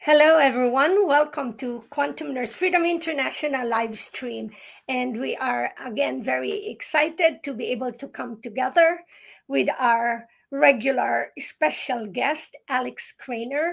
Hello, everyone. Welcome to Quantum Nurse Freedom International live stream. And we are again very excited to be able to come together with our regular special guest, Alex Craner,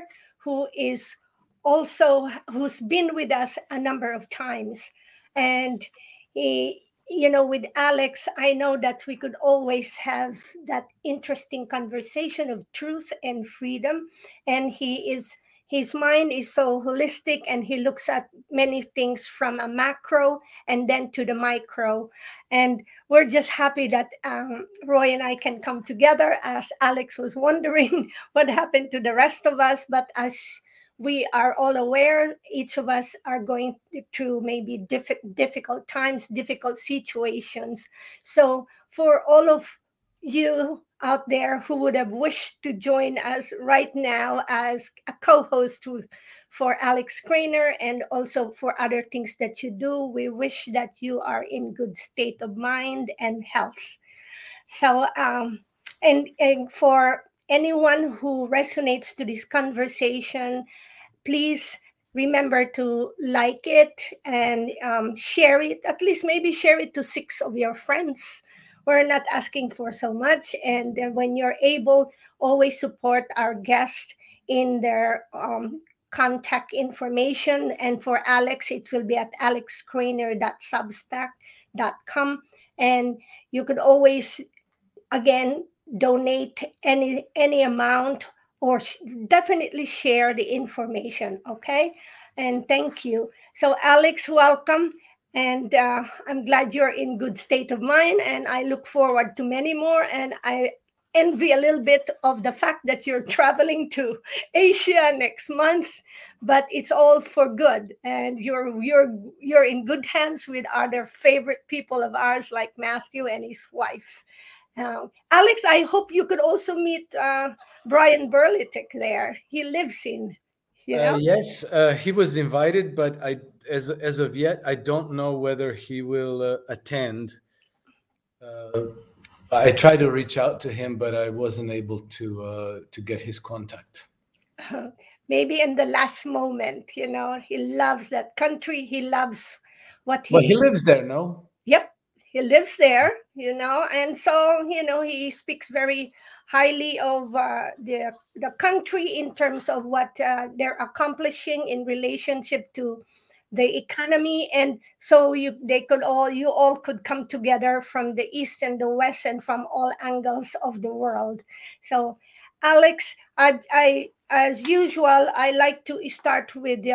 who's been with us a number of times. And with Alex, I know that we could always have that interesting conversation of truth and freedom. And his mind is so holistic, and he looks at many things from a macro and then to the micro. And we're just happy that Roy and I can come together, as Alex was wondering what happened to the rest of us. But as we are all aware, each of us are going through maybe difficult times, difficult situations. So for all of you out there who would have wished to join us right now as a co-host for Alex Craner, and also for other things that you do, we wish that you are in good state of mind and health. So, and for anyone who resonates to this conversation, please remember to like it and share it. At least maybe share it to 6 of your friends. We're not asking for so much. And then when you're able, always support our guests in their contact information. And for Alex, it will be at alexcraner.substack.com. And you could always, again, donate any amount, or definitely share the information. Okay, and thank you. So Alex, welcome. And I'm glad you're in good state of mind, and I look forward to many more. And I envy a little bit of the fact that you're traveling to Asia next month, but it's all for good, and you're in good hands with other favorite people of ours like Matthew and his wife. Alex, I hope you could also meet Brian Burlitic there. He lives in, you know? Yes, he was invited, but as of yet, I don't know whether he will attend. Uh, I tried to reach out to him, but I wasn't able to get his contact. Maybe in the last moment, he loves that country. He loves what But he he, lives there, no? yep, he lives there, and so, he speaks very highly of the country in terms of what they're accomplishing in relationship to the economy. And so you all could come together from the east and the west and from all angles of the world. So Alex, I as usual, I like to start with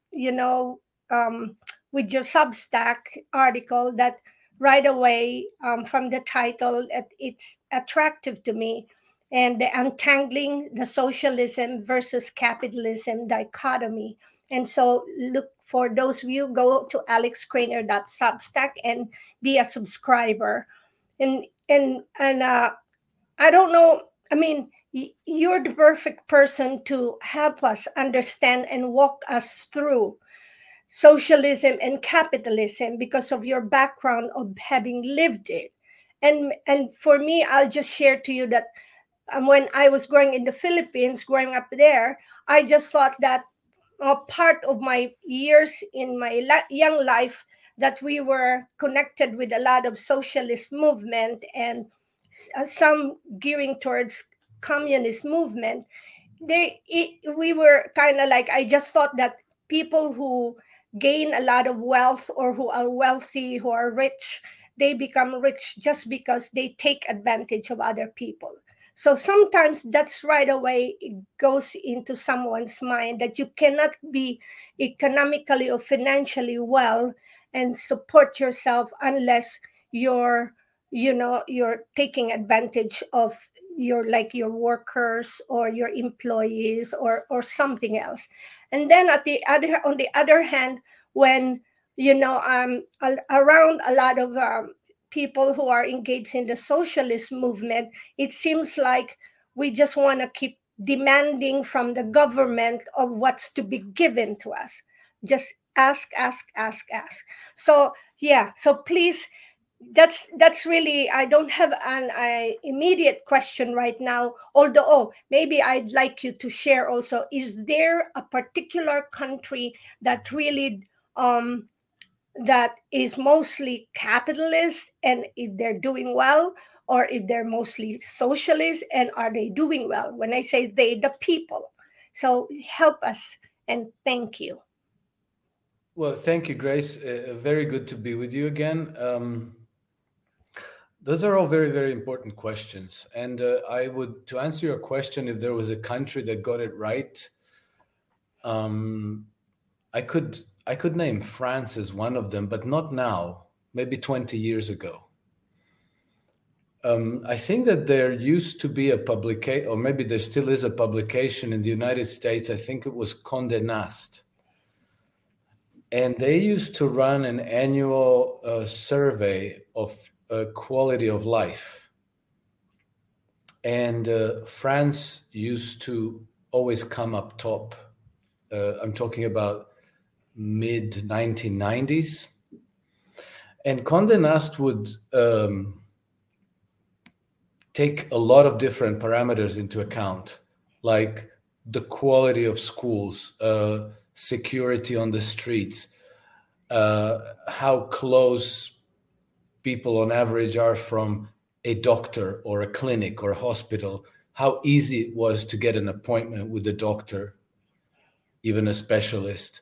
with your Substack article, that right away, from the title, it's attractive to me. And the untangling the socialism versus capitalism dichotomy. And so, look, for those of you, go to alexcraner.substack and be a subscriber. And I don't know. I mean, you're the perfect person to help us understand and walk us through socialism and capitalism, because of your background of having lived it. And for me, I'll just share to you that when I was growing in the Philippines, growing up there, I just thought that part of my years in my young life, that we were connected with a lot of socialist movement, and some gearing towards communist movement. We were kind of like, I just thought that people who gain a lot of wealth, or who are wealthy, who are rich, they become rich just because they take advantage of other people. So sometimes that's right away, it goes into someone's mind that you cannot be economically or financially well and support yourself unless you're you're taking advantage of your workers or your employees, or something else. And then on the other hand, when around a lot of people who are engaged in the socialist movement, it seems like we just want to keep demanding from the government of what's to be given to us. Just ask, ask, ask, ask. So yeah, so please that's really, I don't have an immediate question right now, although maybe I'd like you to share also, is there a particular country that really that is mostly capitalist, and if they're doing well, or if they're mostly socialist and are they doing well? When I say they, the people. So help us, and thank you. Well, thank you, Grace. Very good to be with you again. Those are all very, very important questions. And I would, to answer your question, if there was a country that got it right, I could name France as one of them, but not now, maybe 20 years ago. I think that there used to be a publication, or maybe there still is a publication in the United States. I think it was Condé Nast. And they used to run an annual survey of quality of life. And France used to always come up top. I'm talking about mid 1990s. And Condé Nast would take a lot of different parameters into account, like the quality of schools, security on the streets, how close people on average are from a doctor or a clinic or a hospital, how easy it was to get an appointment with a doctor, even a specialist.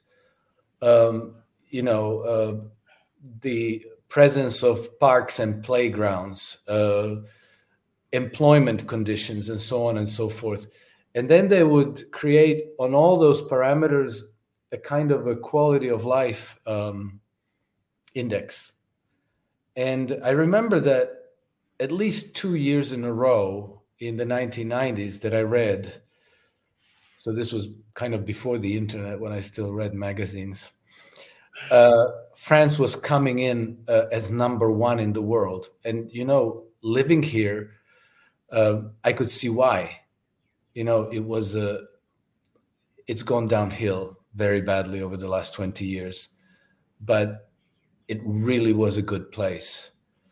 The presence of parks and playgrounds, employment conditions, and so on and so forth. And then they would create on all those parameters a kind of a quality of life index. And I remember that at least 2 years in a row in the 1990s that I read, so this was kind of before the internet when I still read magazines, France was coming in as number one in the world. And, living here, I could see why. It's gone downhill very badly over the last 20 years, but it really was a good place.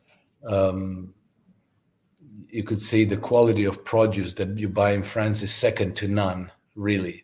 You could see the quality of produce that you buy in France is second to none, really.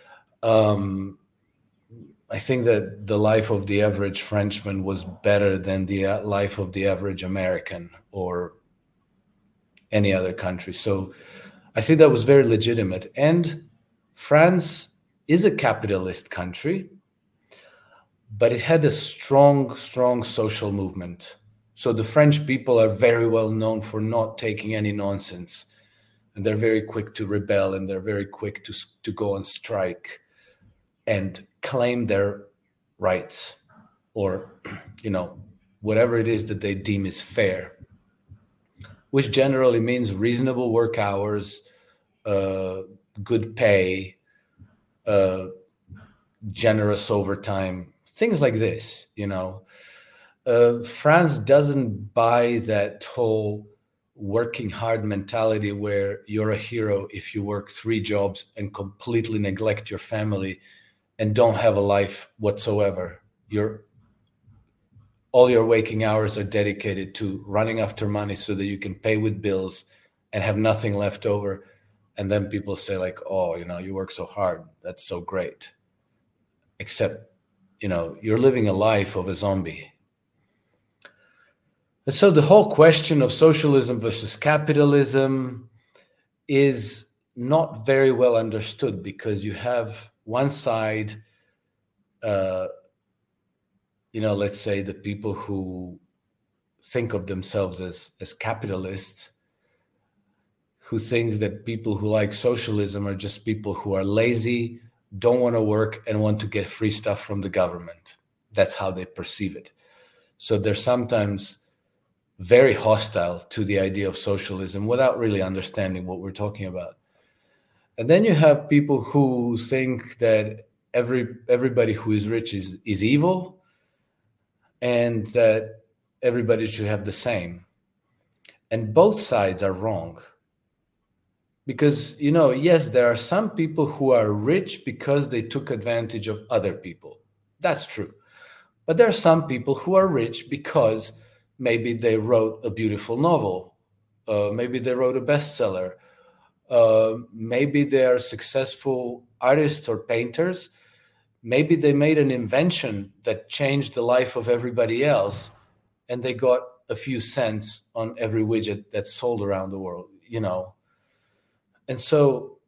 I think that the life of the average Frenchman was better than the life of the average American or any other country. So I think that was very legitimate. And France is a capitalist country, but it had a strong, strong social movement. So the French people are very well known for not taking any nonsense. And they're very quick to rebel, and they're very quick to go on strike and claim their rights, or, whatever it is that they deem is fair, which generally means reasonable work hours, good pay, generous overtime, things like this. France doesn't buy that whole working hard mentality where you're a hero if you work 3 jobs and completely neglect your family and don't have a life whatsoever. All your waking hours are dedicated to running after money so that you can pay with bills and have nothing left over. And then people say like, oh, you work so hard. That's so great. Except, you're living a life of a zombie. And so the whole question of socialism versus capitalism is not very well understood, because you have one side, let's say the people who think of themselves as capitalists, who thinks that people who like socialism are just people who are lazy, don't want to work, and want to get free stuff from the government. That's how they perceive it. So they're sometimes very hostile to the idea of socialism without really understanding what we're talking about. And then you have people who think that everybody who is rich is evil, and that everybody should have the same. And both sides are wrong. Because, yes, there are some people who are rich because they took advantage of other people. That's true. But there are some people who are rich because maybe they wrote a beautiful novel. Maybe they wrote a bestseller. Maybe they are successful artists or painters. Maybe they made an invention that changed the life of everybody else, and they got a few cents on every widget that's sold around the world, And so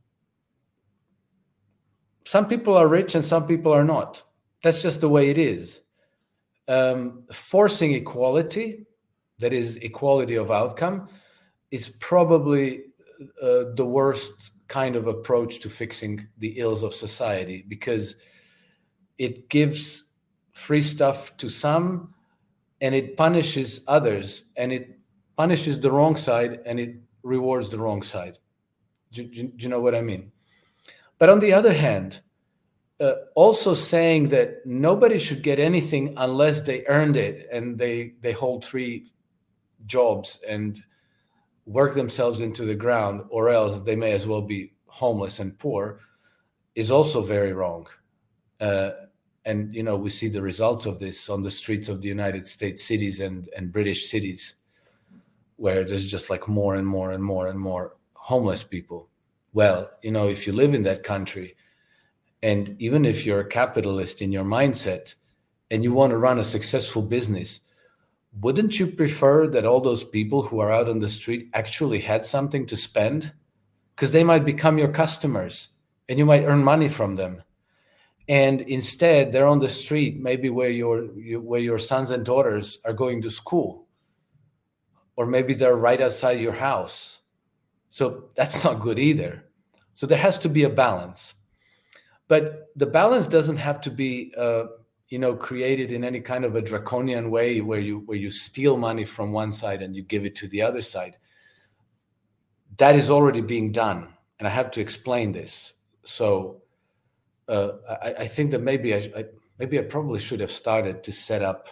some people are rich and some people are not. That's just the way it is. Forcing equality, that is equality of outcome, is probably the worst kind of approach to fixing the ills of society, because it gives free stuff to some and it punishes others, and it punishes the wrong side and it rewards the wrong side. Do you know what I mean? But on the other hand, also saying that nobody should get anything unless they earned it and they hold 3 jobs and work themselves into the ground, or else they may as well be homeless and poor, is also very wrong. And we see the results of this on the streets of the United States cities and British cities, where there's just like more and more and more and more homeless people. Well, if you live in that country, and even if you're a capitalist in your mindset and you want to run a successful business, wouldn't you prefer that all those people who are out on the street actually had something to spend? Because they might become your customers and you might earn money from them. And instead, they're on the street, maybe where your sons and daughters are going to school, or maybe they're right outside your house. So that's not good either. So there has to be a balance. But the balance doesn't have to be created in any kind of a draconian way where you steal money from one side and you give it to the other side. That is already being done, and I have to explain this. So I think that maybe I probably should have started to set up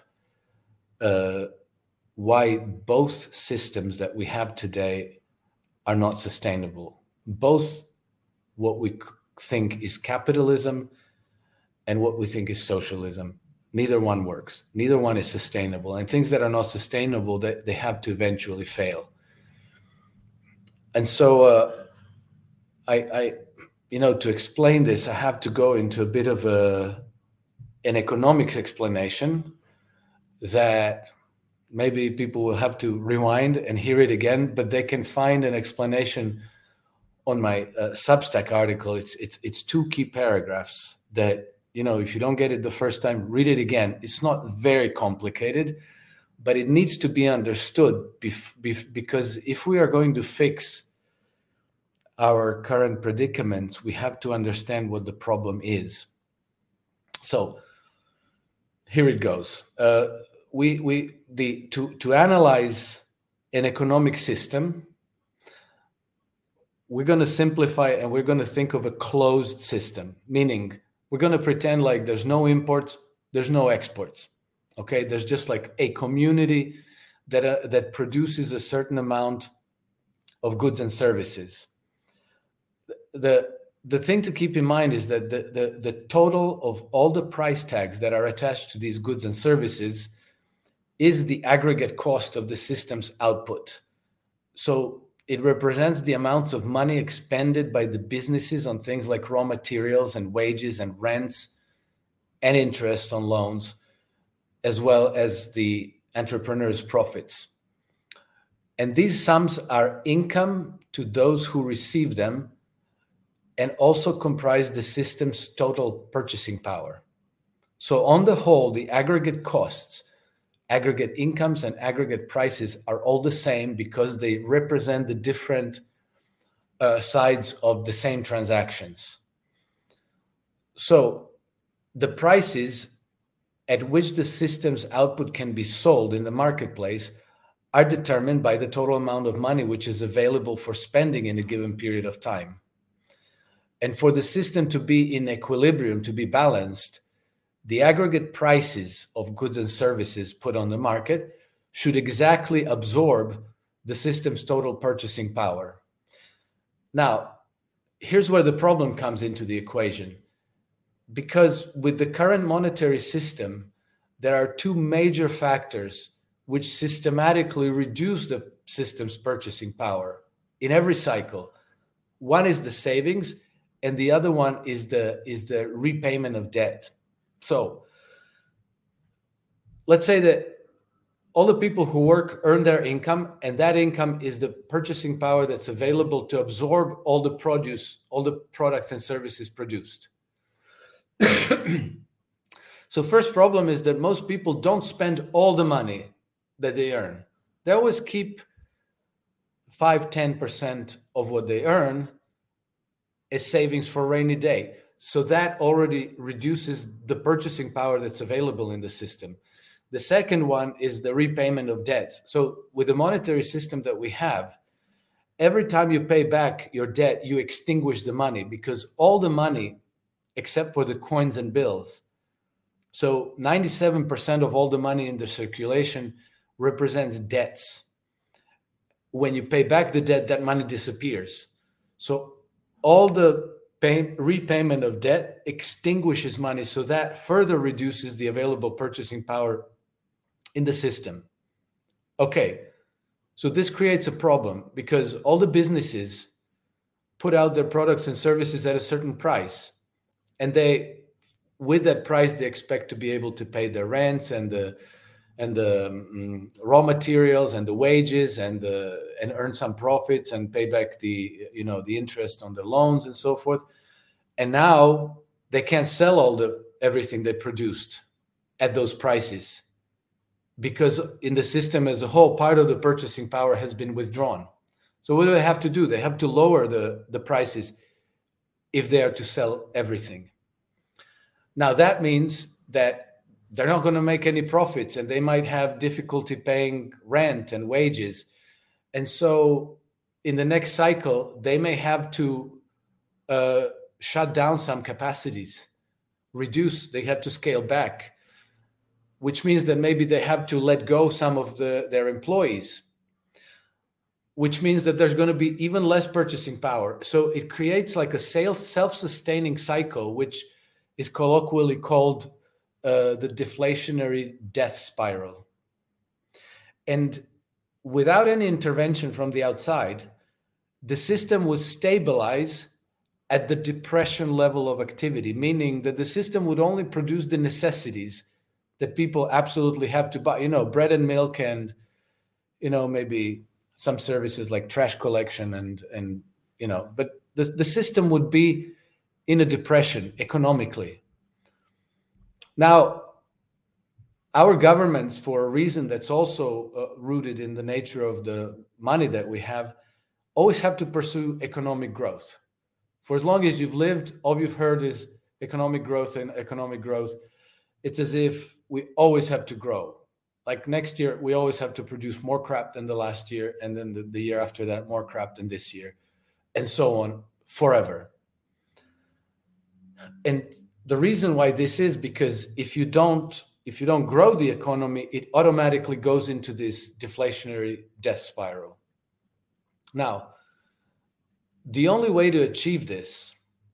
why both systems that we have today are not sustainable. Both what we think is capitalism and what we think is socialism. Neither one works. Neither one is sustainable. And things that are not sustainable, that they have to eventually fail. And so to explain this, I have to go into a bit of an economics explanation that maybe people will have to rewind and hear it again, but they can find an explanation on my Substack article. It's 2 key paragraphs that, if you don't get it the first time, read it again. It's not very complicated, but it needs to be understood because if we are going to fix our current predicaments, we have to understand what the problem is. So here it goes. To analyze an economic system, we're going to simplify and we're going to think of a closed system, meaning we're going to pretend like there's no imports, there's no exports. Okay, there's just like a community that produces a certain amount of goods and services. The thing to keep in mind is that the total of all the price tags that are attached to these goods and services is the aggregate cost of the system's output. So it represents the amounts of money expended by the businesses on things like raw materials and wages and rents and interest on loans, as well as the entrepreneur's profits. And these sums are income to those who receive them and also comprise the system's total purchasing power. So on the whole, the aggregate costs, aggregate incomes, and aggregate prices are all the same because they represent the different sides of the same transactions. So the prices at which the system's output can be sold in the marketplace are determined by the total amount of money which is available for spending in a given period of time. And for the system to be in equilibrium, to be balanced, the aggregate prices of goods and services put on the market should exactly absorb the system's total purchasing power. Now, here's where the problem comes into the equation. Because with the current monetary system, there are 2 major factors which systematically reduce the system's purchasing power in every cycle. One is the savings, and the other one is the repayment of debt. So let's say that all the people who work earn their income, and that income is the purchasing power that's available to absorb all the produce, all the products and services produced. So first problem is that most people don't spend all the money that they earn. They always keep 5-10% of what they earn as savings for a rainy day. So that already reduces the purchasing power that's available in the system. The second one is the repayment of debts. So with the monetary system that we have, every time you pay back your debt, you extinguish the money, because all the money, except for the coins and bills, so 97% of all the money in the circulation represents debts. When you pay back the debt, that money disappears. So all the repayment of debt extinguishes money, so that further reduces the available purchasing power in the system. Okay, so this creates a problem, because all the businesses put out their products and services at a certain price, and with that price they expect to be able to pay their rents and the raw materials and the wages and earn some profits and pay back the interest on the loans and so forth. And now they can't sell everything they produced at those prices, because in the system as a whole, part of the purchasing power has been withdrawn. So what do they have to do? They have to lower the prices if they are to sell everything. Now that means that they're not going to make any profits, and they might have difficulty paying rent and wages. And so in the next cycle, they may have to shut down some capacities, they have to scale back, which means that maybe they have to let go some of their employees, which means that there's going to be even less purchasing power. So it creates like a self-sustaining cycle, which is colloquially called the deflationary death spiral. And without any intervention from the outside, the system would stabilize at the depression level of activity, meaning that the system would only produce the necessities that people absolutely have to buy, bread and milk, and maybe some services like trash collection and but the system would be in a depression economically. Now, our governments, for a reason that's also rooted in the nature of the money that we have, always have to pursue economic growth. For as long as you've lived, all you've heard is economic growth and economic growth. It's as if we always have to grow. Like next year, we always have to produce more crap than the last year, and then the year after that, more crap than this year, and so on forever. And the reason why this is because if you don't grow the economy, it automatically goes into this deflationary death spiral. Now, the only way to achieve this,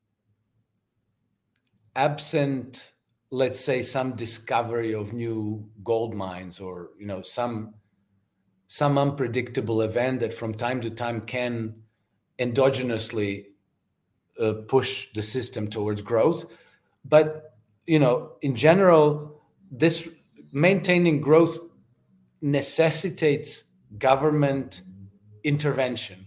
absent, let's say, some discovery of new gold mines or some unpredictable event that from time to time can endogenously push the system towards growth. But, in general, this maintaining growth necessitates government intervention.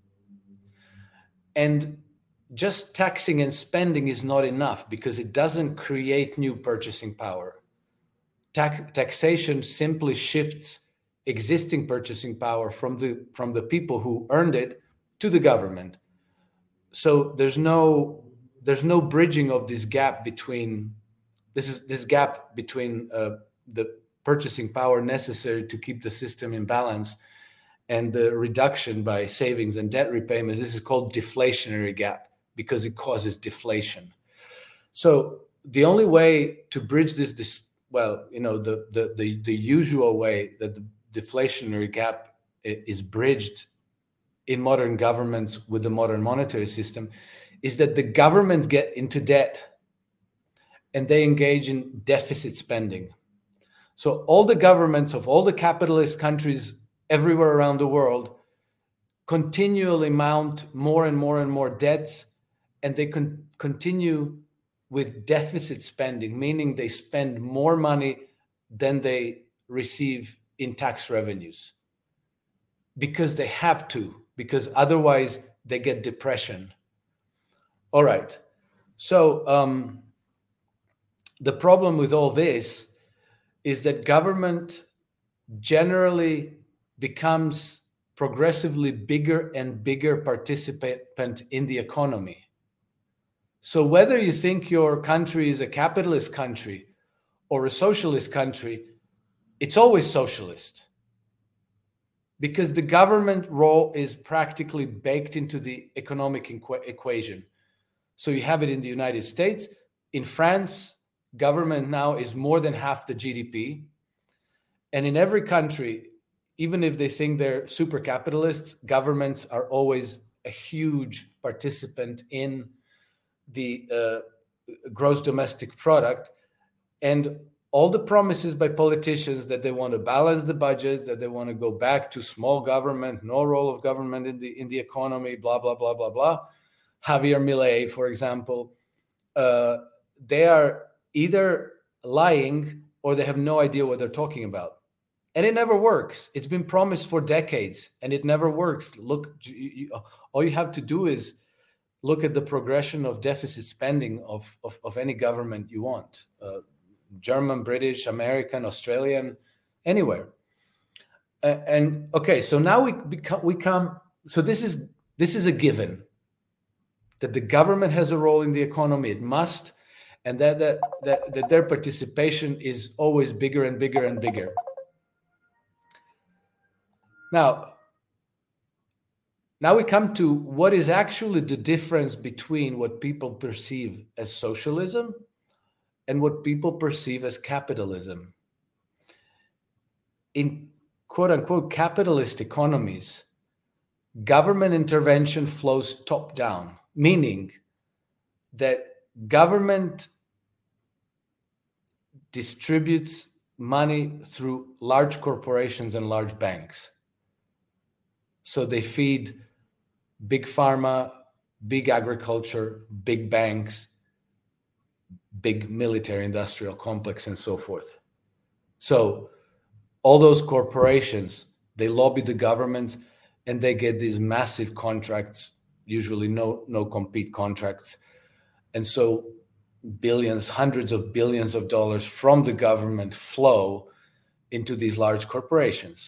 And just taxing and spending is not enough, because it doesn't create new purchasing power. Taxation simply shifts existing purchasing power from the people who earned it to the government. So there's no bridging of this gap between the purchasing power necessary to keep the system in balance and the reduction by savings and debt repayments. This is called deflationary gap, because it causes deflation. So the only way to bridge the usual way that the deflationary gap is bridged in modern governments with the modern monetary system is that the governments get into debt and they engage in deficit spending. So all the governments of all the capitalist countries everywhere around the world continually mount more and more and more debts, and they continue with deficit spending, meaning they spend more money than they receive in tax revenues because they have to, because otherwise they get depression. All right. So the problem with all this is that government generally becomes progressively bigger and bigger participant in the economy. So whether you think your country is a capitalist country or a socialist country, it's always socialist, because the government role is practically baked into the economic equation. So you have it in the United States. In France, government now is more than half the GDP. And in every country, even if they think they're super capitalists, governments are always a huge participant in the gross domestic product. And all the promises by politicians that they want to balance the budgets, that they want to go back to small government, no role of government in the economy, blah, blah, blah, blah, blah. Javier Milei, for example, they are either lying or they have no idea what they're talking about. And it never works. It's been promised for decades and it never works. Look, all you have to do is look at the progression of deficit spending of any government you want. German, British, American, Australian, anywhere. And okay, so now we come. So this is a given that the government has a role in the economy. It must, and that their participation is always bigger and bigger and bigger. Now we come to what is actually the difference between what people perceive as socialism and what people perceive as capitalism. In quote unquote capitalist economies, government intervention flows top down, meaning that government distributes money through large corporations and large banks. So they feed big pharma, big agriculture, big banks, big military industrial complex, and so forth. So all those corporations, they lobby the governments and they get these massive contracts, usually no compete contracts. And so billions, hundreds of billions of dollars from the government flow into these large corporations.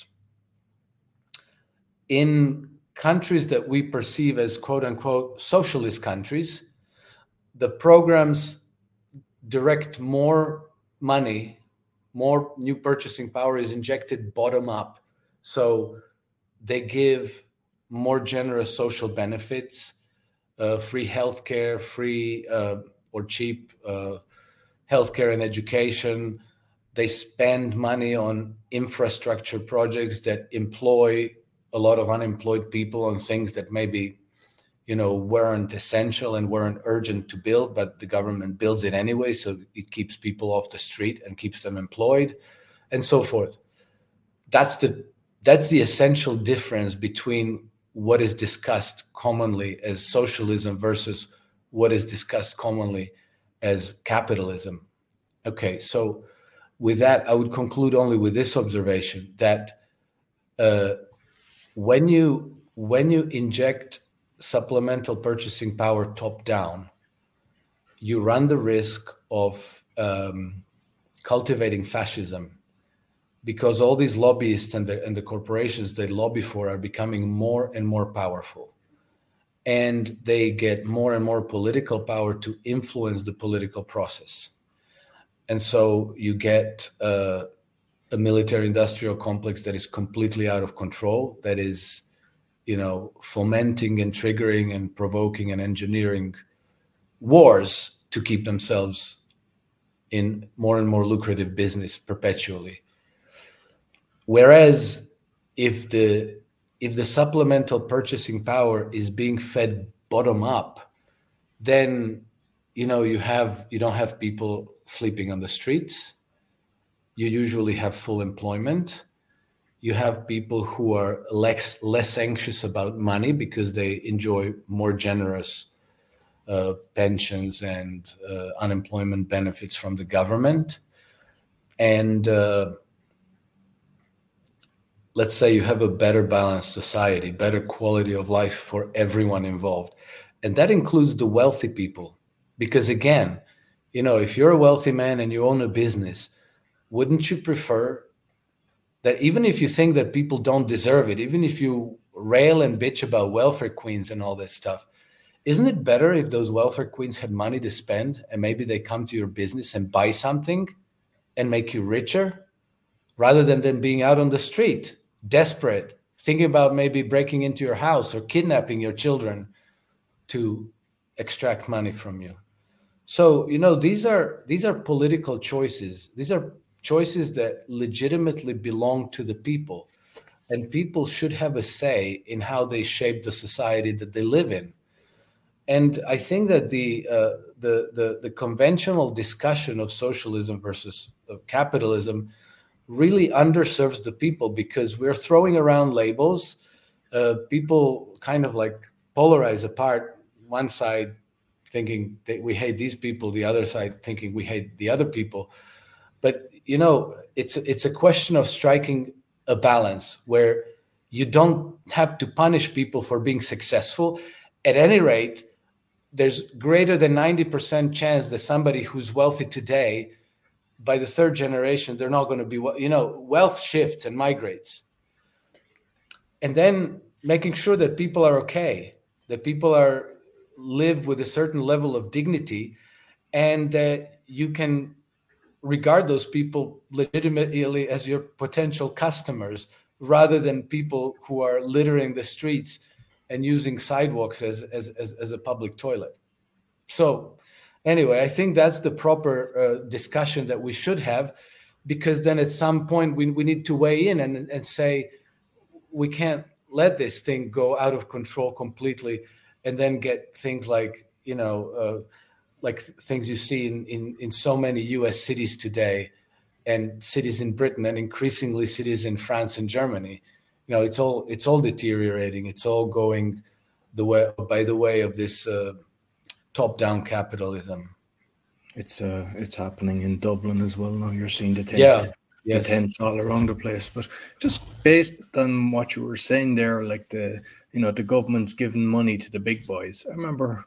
In countries that we perceive as quote unquote socialist countries, the programs direct more money, more new purchasing power is injected bottom up. So they give more generous social benefits, free healthcare, free or cheap healthcare and education. They spend money on infrastructure projects that employ a lot of unemployed people on things that maybe, weren't essential and weren't urgent to build, but the government builds it anyway. So it keeps people off the street and keeps them employed and so forth. That's the essential difference between what is discussed commonly as socialism versus what is discussed commonly as capitalism. Okay, so with that, I would conclude only with this observation that when you inject supplemental purchasing power top down, you run the risk of cultivating fascism, because all these lobbyists and the corporations they lobby for are becoming more and more powerful, and they get more and more political power to influence the political process. And so you get a military industrial complex that is completely out of control, that is, fomenting and triggering and provoking and engineering wars to keep themselves in more and more lucrative business perpetually. Whereas if the supplemental purchasing power is being fed bottom up, then you don't have people sleeping on the streets. you usually have full employment. You have people who are less anxious about money because they enjoy more generous pensions and unemployment benefits from the government. And let's say you have a better balanced society, better quality of life for everyone involved. And that includes the wealthy people. Because again, if you're a wealthy man and you own a business, wouldn't you prefer that, even if you think that people don't deserve it, even if you rail and bitch about welfare queens and all that stuff, isn't it better if those welfare queens had money to spend and maybe they come to your business and buy something and make you richer, rather than them being out on the street, desperate, thinking about maybe breaking into your house or kidnapping your children to extract money from you? So, these are political choices. These are choices that legitimately belong to the people, and people should have a say in how they shape the society that they live in. And I think that the conventional discussion of socialism versus capitalism really underserves the people, because we're throwing around labels. People kind of like polarize apart, one side thinking that we hate these people, the other side thinking we hate the other people. But it's a question of striking a balance where you don't have to punish people for being successful. At any rate, there's greater than 90% chance that somebody who's wealthy today, by the third generation, they're not going to be, wealth shifts and migrates. And then making sure that people are okay, that people live with a certain level of dignity, and that you can regard those people legitimately as your potential customers, rather than people who are littering the streets and using sidewalks as a public toilet. So anyway, I think that's the proper discussion that we should have, because then at some point we need to weigh in and say, we can't let this thing go out of control completely, and then get things like, like things you see in so many US cities today, and cities in Britain, and increasingly cities in France and Germany. It's all deteriorating. It's all going by the way of this top-down capitalism. It's happening in Dublin as well now. You're seeing the tents all around the place. But just based on what you were saying there, like the government's giving money to the big boys. I remember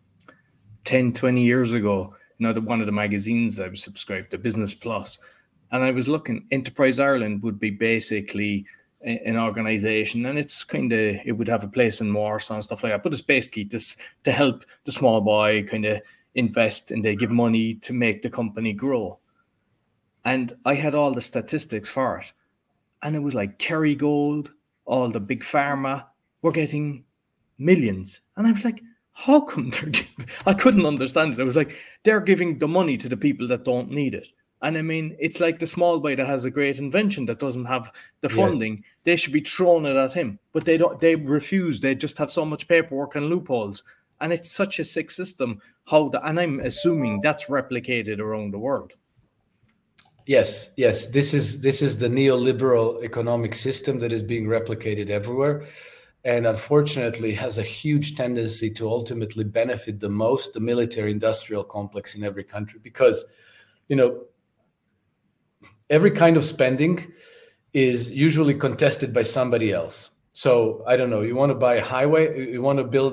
10, 20 years ago, one of the magazines I was subscribed to, Business Plus, and I was looking, Enterprise Ireland would be basically an organization, and it would have a place in Warsaw and stuff like that, but it's basically this to help the small boy kind of invest, and they give money to make the company grow. And I had all the statistics for it, and it was like Kerrygold, all the big pharma were getting millions, and I was like, how come I couldn't understand it. I was like, they're giving the money to the people that don't need it. And I mean, it's like the small boy that has a great invention that doesn't have the funding. Yes. They should be throwing it at him, but they don't. They refuse. They just have so much paperwork and loopholes, and it's such a sick system. And I'm assuming that's replicated around the world. Yes. This is the neoliberal economic system that is being replicated everywhere, and unfortunately has a huge tendency to ultimately benefit the most the military-industrial complex in every country, because every kind of spending is usually contested by somebody else. So I don't know, you want to buy a highway, you want to build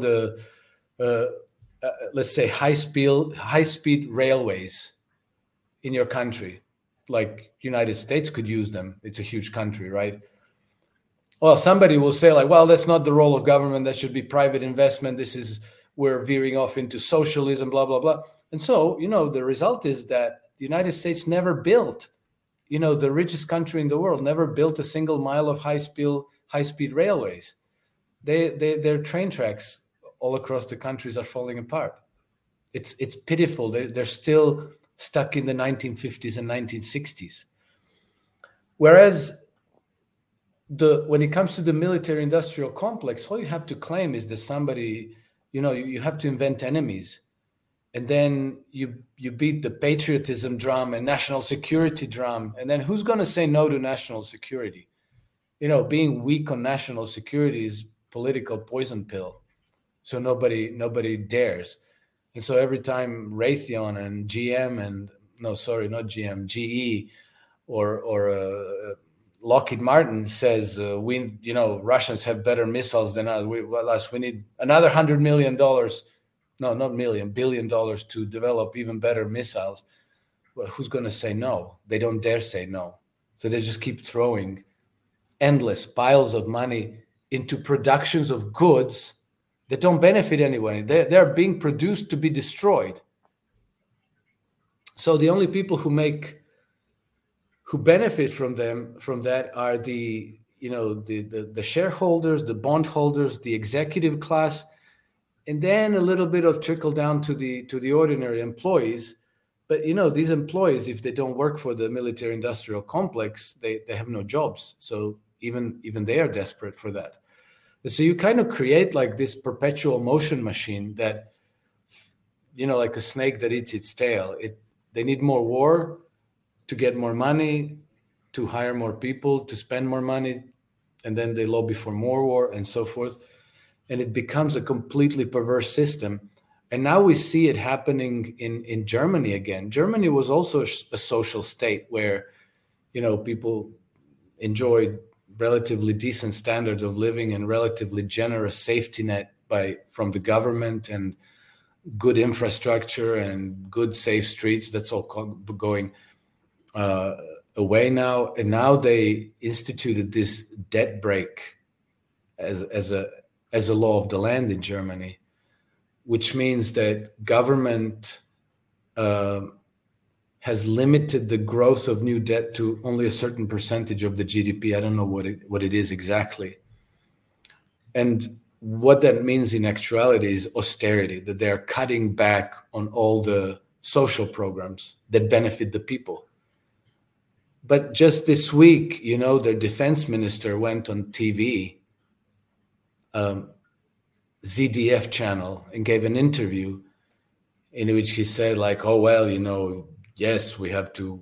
let's say high-speed railways in your country, like United States could use them. It's a huge country, right? Well, somebody will say like, well, that's not the role of government. That should be private investment. We're veering off into socialism, blah, blah, blah. And so, the result is that the United States never built, the richest country in the world, never built a single mile of high-speed railways. Their train tracks all across the countries are falling apart. It's pitiful. They're still stuck in the 1950s and 1960s. Whereas when it comes to the military-industrial complex, all you have to claim is that somebody, you have to invent enemies. and then you beat the patriotism drum and national security drum, and then who's going to say no to national security? Being weak on national security is political poison pill, so nobody dares. And so every time Raytheon and GM and not GM, GE or Lockheed Martin says Russians have better missiles than us. We need another $100 million. No, not million, $1 billion to develop even better missiles. Well, who's going to say no? They don't dare say no. So they just keep throwing endless piles of money into productions of goods that don't benefit anyone. They're being produced to be destroyed. So the only people who benefit from that are the shareholders, the bondholders, the executive class, and then a little bit of trickle down to the ordinary employees. But these employees, if they don't work for the military-industrial complex, they have no jobs. So even they are desperate for that. So you kind of create like this perpetual motion machine that, like a snake that eats its tail. They need more war to get more money, to hire more people, to spend more money, and then they lobby for more war and so forth. And it becomes a completely perverse system. And now we see it happening in Germany again. Germany was also a social state where, people enjoyed relatively decent standards of living and relatively generous safety net from the government and good infrastructure and good safe streets. That's all going away now. And now they instituted this debt break as a law of the land in Germany, which means that government has limited the growth of new debt to only a certain percentage of the GDP. I don't know what it is exactly. And what that means in actuality is austerity, that they're cutting back on all the social programs that benefit the people. But just this week, their defense minister went on TV, ZDF channel, and gave an interview in which he said like, oh, well, yes, we have to,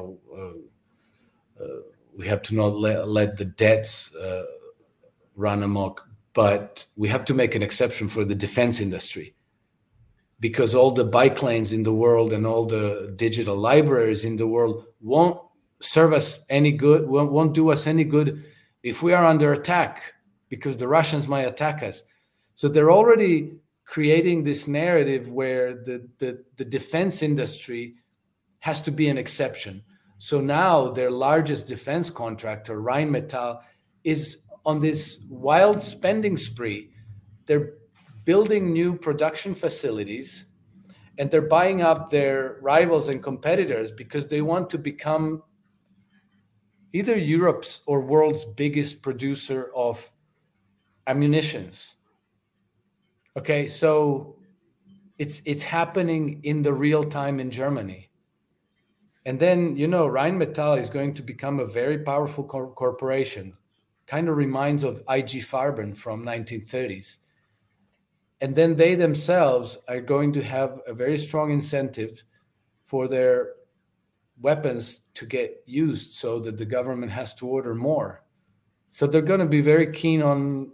we have to not let the debts run amok, but we have to make an exception for the defense industry, because all the bike lanes in the world and all the digital libraries in the world won't serve us any good, won't do us any good if we are under attack, because the Russians might attack us. So they're already creating this narrative where the defense industry has to be an exception. So now their largest defense contractor, Rheinmetall, is on this wild spending spree. They're building new production facilities and they're buying up their rivals and competitors because they want to become either Europe's or world's biggest producer of ammunitions. Okay, so it's happening in the real time in Germany. And then, Rheinmetall is going to become a very powerful corporation. Kind of reminds of IG Farben from 1930s. And then they themselves are going to have a very strong incentive for their weapons to get used so that the government has to order more. So they're going to be very keen on,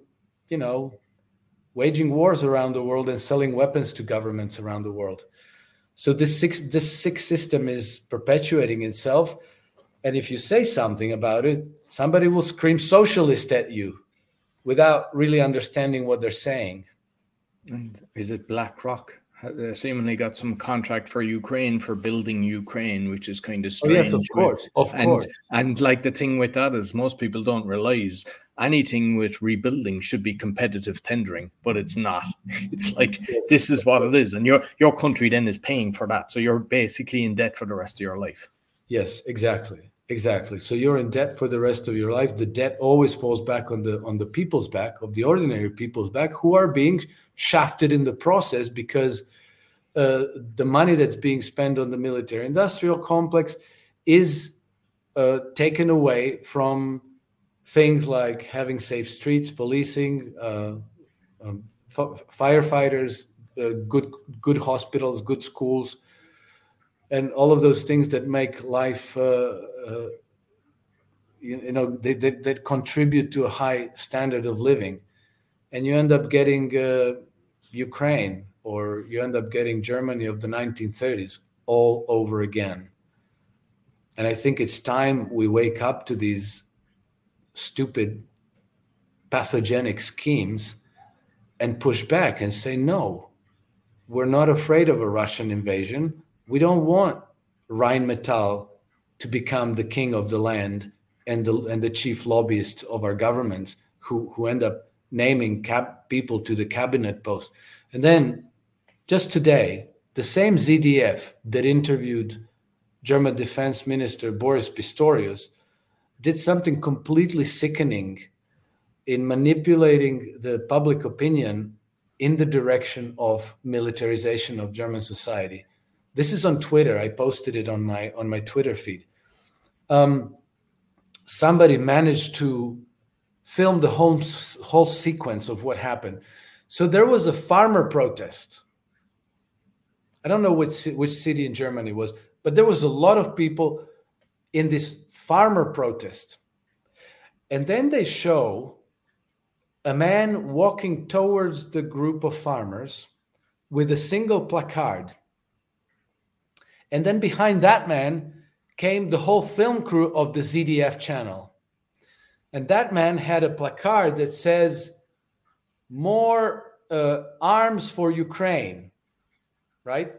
waging wars around the world and selling weapons to governments around the world. So this sick system is perpetuating itself. And if you say something about it, somebody will scream socialist at you without really understanding what they're saying. And is it BlackRock? Seemingly got some contract for Ukraine for building Ukraine, which is kind of strange. Oh, yes, of course. And like the thing with that is most people don't realize anything with rebuilding should be competitive tendering, but it's not. It's like, this is what it is. And your country then is paying for that. So you're basically in debt for the rest of your life. Yes, exactly. So you're in debt for the rest of your life. The debt always falls back on the people's back, of the ordinary people's back, who are being shafted in the process because the money that's being spent on the military-industrial complex is taken away from things like having safe streets, policing, firefighters, good hospitals, good schools, and all of those things that make life, that contribute to a high standard of living. And you end up getting Ukraine, or you end up getting Germany of the 1930s all over again. And I think it's time we wake up to these stupid, pathogenic schemes and push back and say, no, we're not afraid of a Russian invasion. We don't want Rheinmetall to become the king of the land and the chief lobbyists of our governments who end up naming people to the cabinet post. And then just today, the same ZDF that interviewed German Defense Minister Boris Pistorius did something completely sickening in manipulating the public opinion in the direction of militarization of German society. This is on Twitter. I posted it on my Twitter feed. Somebody managed to film the whole sequence of what happened. So there was a farmer protest. I don't know which city in Germany it was, but there was a lot of people in this farmer protest. And then they show a man walking towards the group of farmers with a single placard. And then behind that man came the whole film crew of the ZDF channel. And that man had a placard that says, "More arms for Ukraine," right?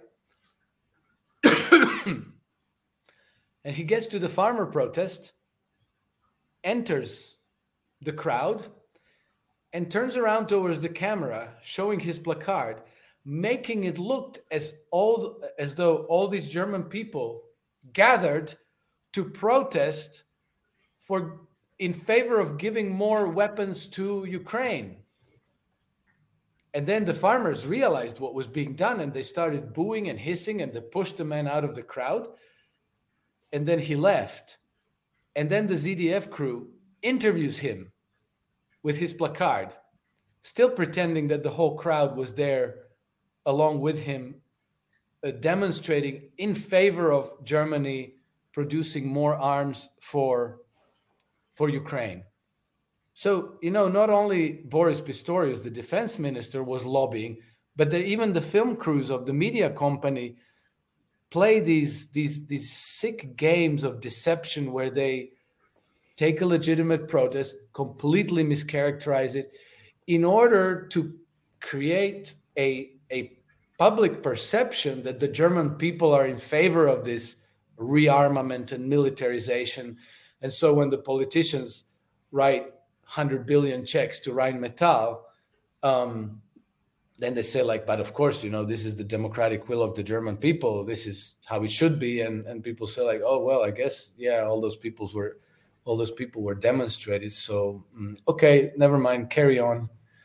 And he gets to the farmer protest, enters the crowd, and turns around towards the camera, showing his placard, making it look as though all these German people gathered to protest in favor of giving more weapons to Ukraine. And then the farmers realized what was being done, and they started booing and hissing, and they pushed the man out of the crowd. And then he left. And then the ZDF crew interviews him with his placard, still pretending that the whole crowd was there along with him, demonstrating in favor of Germany producing more arms for Ukraine. So, not only Boris Pistorius, the defense minister, was lobbying, but even the film crews of the media company play these sick games of deception where they take a legitimate protest, completely mischaracterize it, in order to create a public perception that the German people are in favor of this rearmament and militarization. And so when the politicians write 100 billion checks to Rheinmetall, then they say, but of course, this is the democratic will of the German people. This is how it should be. And people say oh, well, I guess, yeah, all those people were demonstrated. So, okay, never mind, carry on.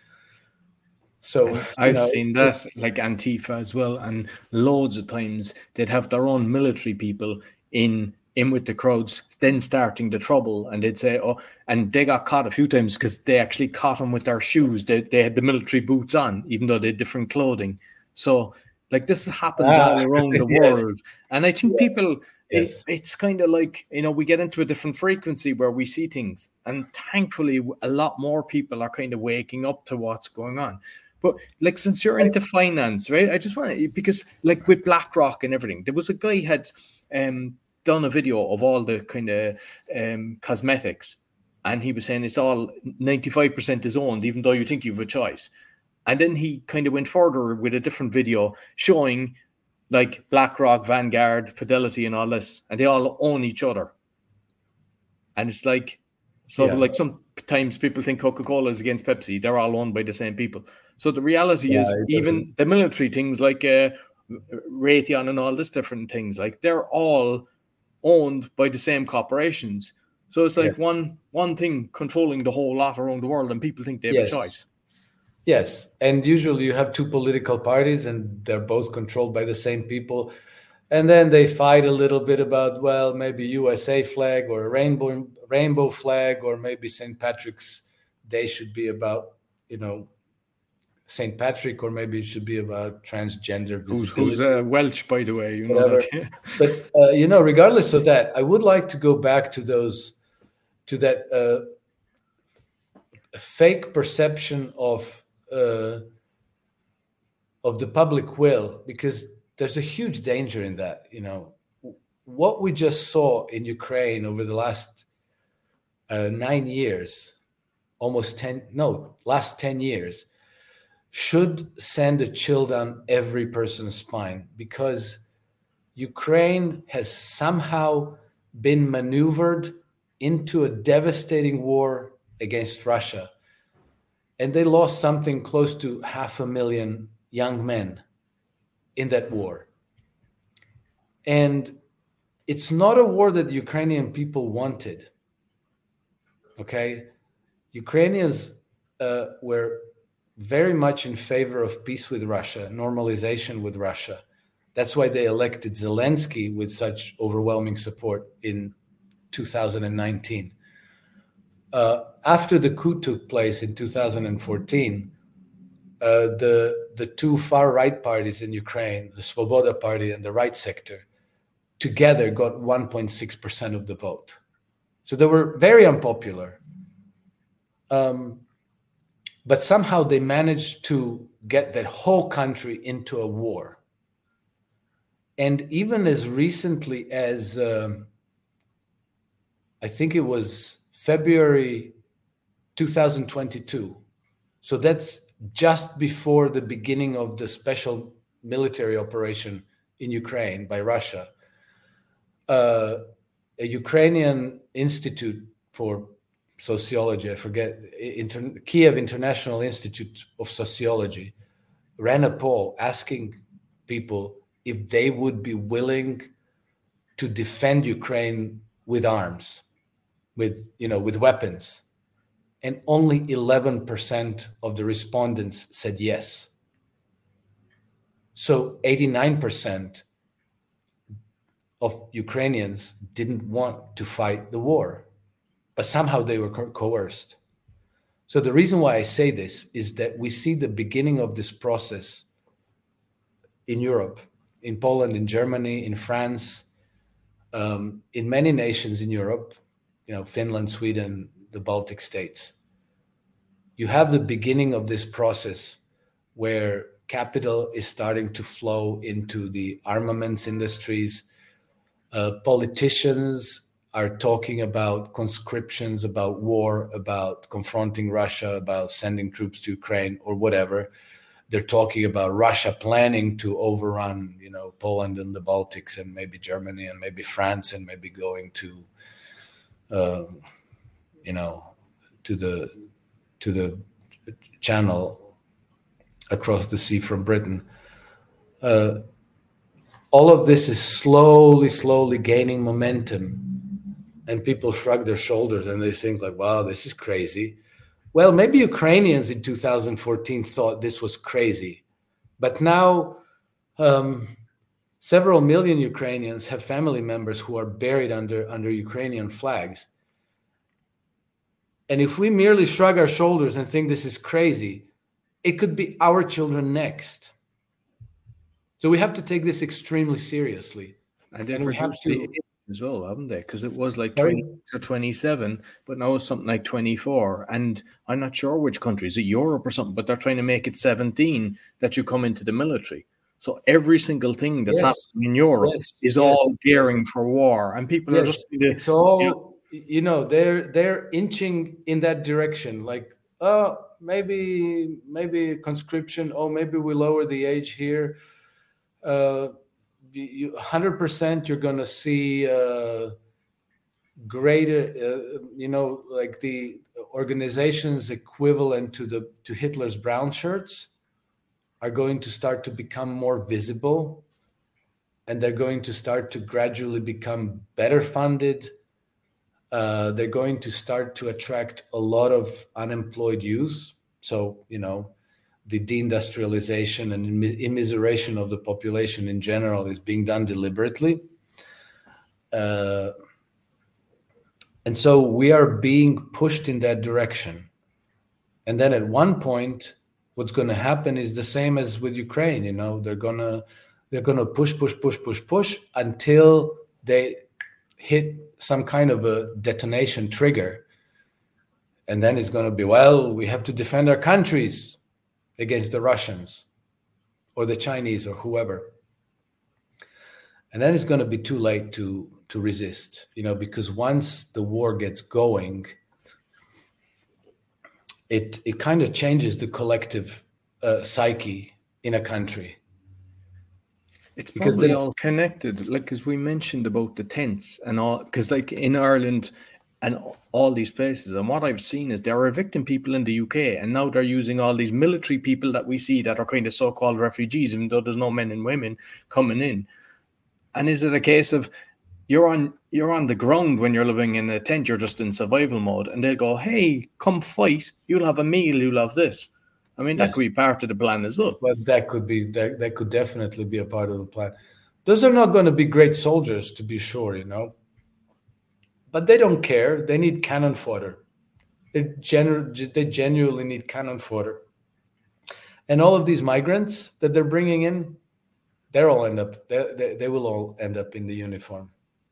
So I've seen that, like Antifa as well, and loads of times they'd have their own military people in with the crowds, then starting the trouble, and they'd say, oh, and they got caught a few times because they actually caught them with their shoes. They had the military boots on, even though they had different clothing. So, this happens all around the world, and I think people, it's kind of like, we get into a different frequency where we see things, and thankfully, a lot more people are kind of waking up to what's going on. But since you're into finance, right? I just want to, because with BlackRock and everything, there was a guy had done a video of all the kind of cosmetics, and he was saying it's all 95% is owned, even though you think you have a choice. And then he kind of went further with a different video showing BlackRock, Vanguard, Fidelity, and all this, and they all own each other. And it's sometimes people think Coca-Cola is against Pepsi. They're all owned by the same people. So the reality is, even the military things like Raytheon and all this different things, they're all owned by the same corporations. So it's one thing controlling the whole lot around the world, and people think they have a choice. Yes, and usually you have two political parties, and they're both controlled by the same people. And then they fight a little bit about, well, maybe USA flag or a rainbow flag, or maybe St. Patrick's Day should be about, St. Patrick, or maybe it should be about transgender visibility. Who's Welsh, by the way, you know that. But regardless of that, I would like to go back to that fake perception of the public will, because there's a huge danger in that. What we just saw in Ukraine over the last 9 years, last 10 years, should send a chill down every person's spine, because Ukraine has somehow been maneuvered into a devastating war against Russia. And they lost something close to 500,000 young men in that war. And it's not a war that the Ukrainian people wanted. Okay? Ukrainians were very much in favor of peace with Russia, normalization with Russia. That's why they elected Zelensky with such overwhelming support in 2019. After the coup took place in 2014, the two far-right parties in Ukraine, the Svoboda Party and the Right Sector, together got 1.6% of the vote. So they were very unpopular. But somehow they managed to get that whole country into a war. And even as recently as, I think it was February 2022, so that's just before the beginning of the special military operation in Ukraine by Russia, a Ukrainian Institute for Sociology, I forget, Kiev International Institute of Sociology, ran a poll asking people if they would be willing to defend Ukraine with arms, with weapons. And only 11% of the respondents said yes. So 89% of Ukrainians didn't want to fight the war, but somehow they were coerced. So the reason why I say this is that we see the beginning of this process in Europe, in Poland, in Germany, in France, in many nations in Europe, Finland, Sweden, the Baltic states. You have the beginning of this process where capital is starting to flow into the armaments industries. Politicians are talking about conscriptions, about war, about confronting Russia, about sending troops to Ukraine or whatever. They're talking about Russia planning to overrun, Poland and the Baltics and maybe Germany and maybe France and maybe going to, to the channel across the sea from Britain. All of this is slowly gaining momentum. And people shrug their shoulders and they think like, wow, this is crazy. Well, maybe Ukrainians in 2014 thought this was crazy. But now several million Ukrainians have family members who are buried under Ukrainian flags. And if we merely shrug our shoulders and think this is crazy, it could be our children next. So we have to take this extremely seriously. And we have to as well, haven't they? Because it was like 20 or 27, but now it's something like 24. And I'm not sure which country, is it Europe or something, but they're trying to make it 17 that you come into the military. So every single thing that's happening in Europe is all gearing for war. And people are just... It's all, they're inching in that direction. Like, maybe conscription. Oh, maybe we lower the age here. 100% you're going to see greater, like the organizations equivalent to Hitler's brown shirts are going to start to become more visible, and they're going to start to gradually become better funded. They're going to start to attract a lot of unemployed youth. So, the deindustrialization and immiseration of the population in general is being done deliberately. And so we are being pushed in that direction. And then at one point, what's going to happen is the same as with Ukraine. They're gonna push until they hit some kind of a detonation trigger, and then it's going to be, well, we have to defend our countries against the Russians or the Chinese or whoever, and then it's going to be too late to resist. Because once the war gets going, it kind of changes the collective psyche in a country. It's because they're all connected, like, as we mentioned about the tents and all, because like in Ireland and all these places, and what I've seen is they're evicting people in the UK, and now they're using all these military people that we see that are kind of so-called refugees, even though there's no men and women coming in. And is it a case of you're on the ground when you're living in a tent, you're just in survival mode, and they'll go, hey, come fight, you'll have a meal, you'll have this. I mean, that could be part of the plan as well. But that could definitely be a part of the plan. Those are not going to be great soldiers, to be sure, but they don't care. They need cannon fodder. They genuinely need cannon fodder. And all of these migrants that they're bringing in, they will all end up in the uniform.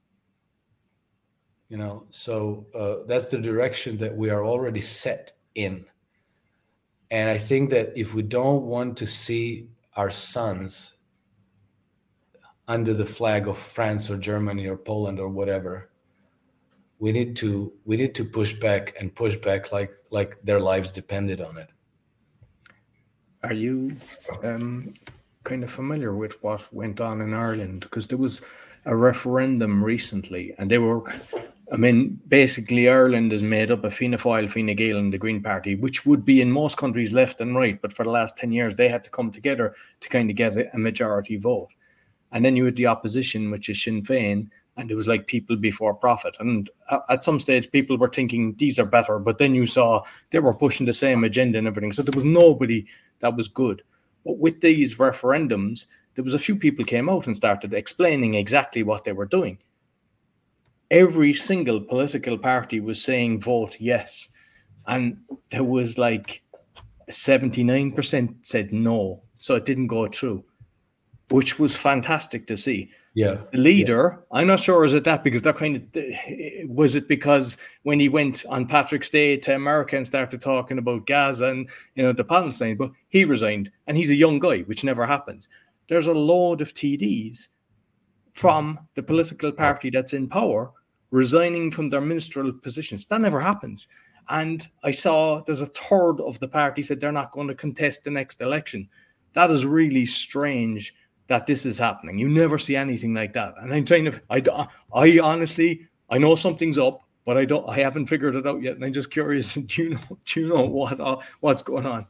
So that's the direction that we are already set in. And I think that if we don't want to see our sons under the flag of France or Germany or Poland or whatever, we need to push back like their lives depended on it. Are you kind of familiar with what went on in Ireland? Because there was a referendum recently, and basically Ireland is made up of Fianna Fáil, Fine Gael and the Green Party, which would be in most countries left and right, but for the last 10 years they had to come together to kind of get a majority vote. And then you had the opposition, which is Sinn Féin, and it was like people before profit. And at some stage people were thinking these are better, but then you saw they were pushing the same agenda and everything. So there was nobody that was good. But with these referendums, there was a few people came out and started explaining exactly what they were doing. Every single political party was saying vote yes. And there was like 79% said no. So it didn't go through, which was fantastic to see. Yeah. The leader, I'm not sure, is it that because they're kind of, was it because when he went on Patrick's Day to America and started talking about Gaza and, the Palestine, but he resigned and he's a young guy, which never happens. There's a load of TDs from the political party that's in power resigning from their ministerial positions. That never happens. And I saw there's a third of the party said they're not going to contest the next election. That is really strange that this is happening. You never see anything like that. And I'm trying to, I honestly, I know something's up, but I haven't figured it out yet. And I'm just curious, do you know what's going on?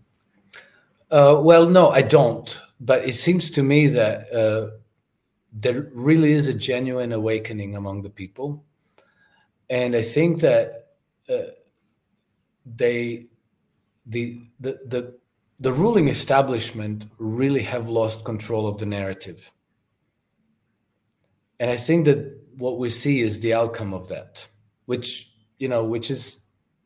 Well, no, I don't. But it seems to me that there really is a genuine awakening among the people. And I think that the ruling establishment really have lost control of the narrative. And I think that what we see is the outcome of that, which is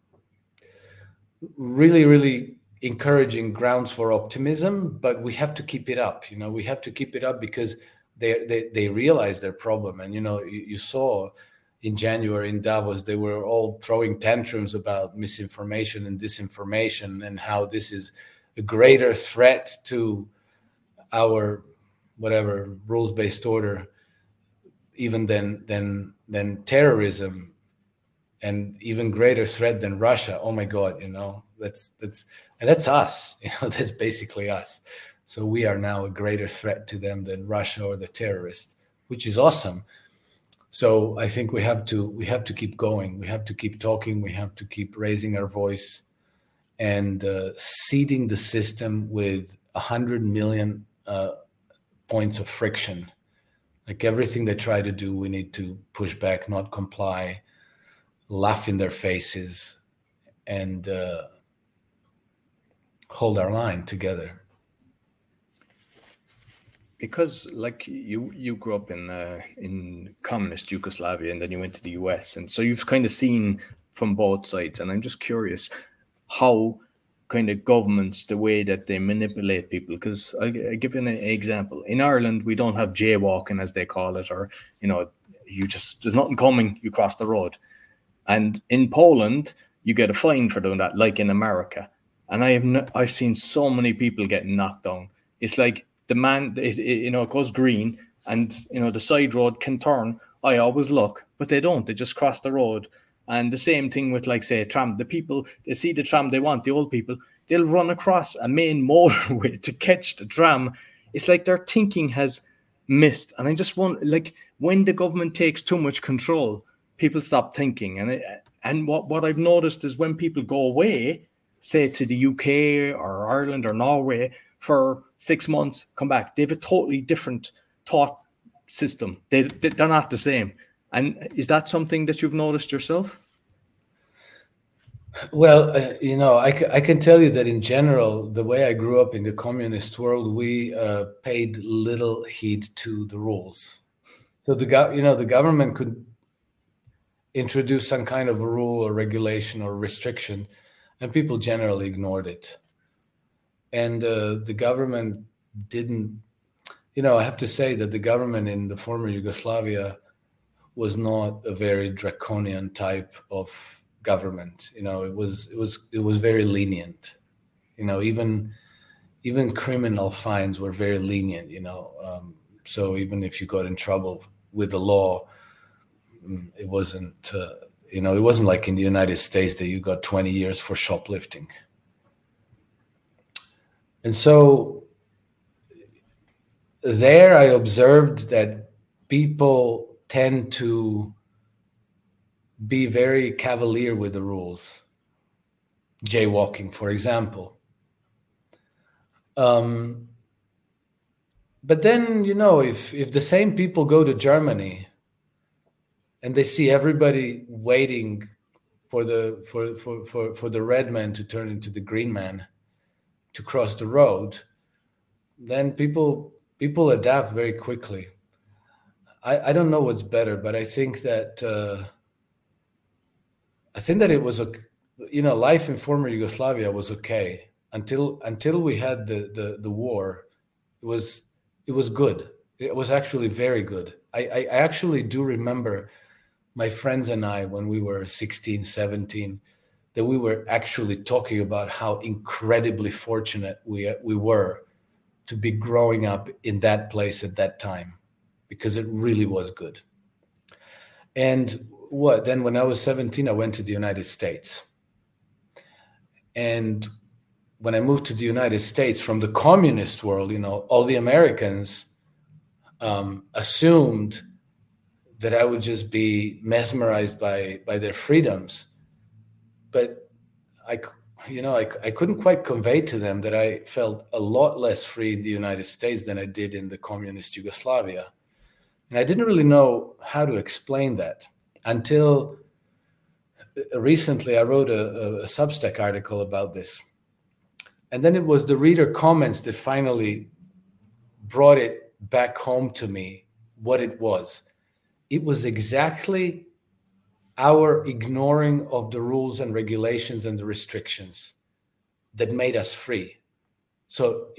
really, really encouraging grounds for optimism, but we have to keep it up. We have to keep it up because they realize their problem. And, you saw in January in Davos, they were all throwing tantrums about misinformation and disinformation and how this is a greater threat to our whatever rules-based order, even than terrorism, and even greater threat than Russia. Oh my God, that's us. That's basically us. So we are now a greater threat to them than Russia or the terrorists, which is awesome. So I think we have to keep going. We have to keep talking. We have to keep raising our voice and seeding the system with 100 million points of friction. Like everything they try to do, we need to push back, not comply, laugh in their faces, and hold our line together. Because like you grew up in communist Yugoslavia and then you went to the US, and so you've kind of seen from both sides, and I'm just curious how kind of governments, the way that they manipulate people. Because I'll give you an example. In Ireland, we don't have jaywalking, as they call it, or, there's nothing coming, you cross the road. And in Poland, you get a fine for doing that, like in America. And I've seen so many people getting knocked down. It's like it goes green, and the side road can turn. I always look, but they don't. They just cross the road. And the same thing with, like, say, a tram. The people, they see the tram they want, the old people, they'll run across a main motorway to catch the tram. It's like their thinking has missed. And I just want, like, when the government takes too much control, people stop thinking. And what I've noticed is when people go away, say to the UK or Ireland or Norway for 6 months, come back, they have a totally different thought system. They're not the same. And is that something that you've noticed yourself? Well, I can tell you that in general, the way I grew up in the communist world, we paid little heed to the rules. So the government could introduce some kind of a rule or regulation or restriction, and people generally ignored it. And the government didn't, I have to say that the government in the former Yugoslavia was not a very draconian type of government. It was very lenient. Even criminal fines were very lenient. So even if you got in trouble with the law, it wasn't. It wasn't like in the United States that you got 20 years for shoplifting. And so there, I observed that people tend to be very cavalier with the rules. Jaywalking, for example. But then, if the same people go to Germany and they see everybody waiting for the red man to turn into the green man to cross the road, then people adapt very quickly. I don't know what's better, but I think that it was life in former Yugoslavia was okay until we had the war. It was good. It was actually very good. I actually do remember my friends and I, when we were 16, 17, that we were actually talking about how incredibly fortunate we were to be growing up in that place at that time, because it really was good. And then when I was 17, I went to the United States. And when I moved to the United States from the communist world, all the Americans assumed that I would just be mesmerized by their freedoms. But I couldn't quite convey to them that I felt a lot less free in the United States than I did in the communist Yugoslavia. And I didn't really know how to explain that until recently. I wrote a Substack article about this. And then it was the reader comments that finally brought it back home to me, what it was. It was exactly our ignoring of the rules and regulations and the restrictions that made us free. So,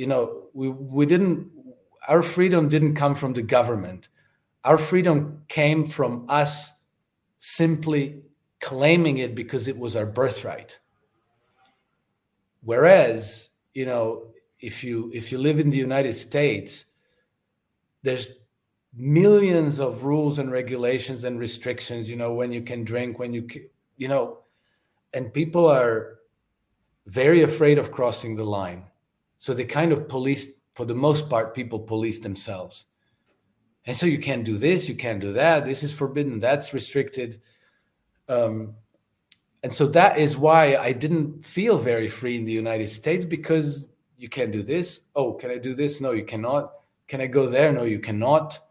our freedom didn't come from the government. Our freedom came from us simply claiming it because it was our birthright. Whereas, if you live in the United States, there's millions of rules and regulations and restrictions, when you can drink, when and people are very afraid of crossing the line. So they kind of police, for the most part, people police themselves. And so you can't do this, you can't do that. This is forbidden, that's restricted. And so that is why I didn't feel very free in the United States, because you can't do this. Oh, can I do this? No, you cannot. Can I go there? No, you cannot.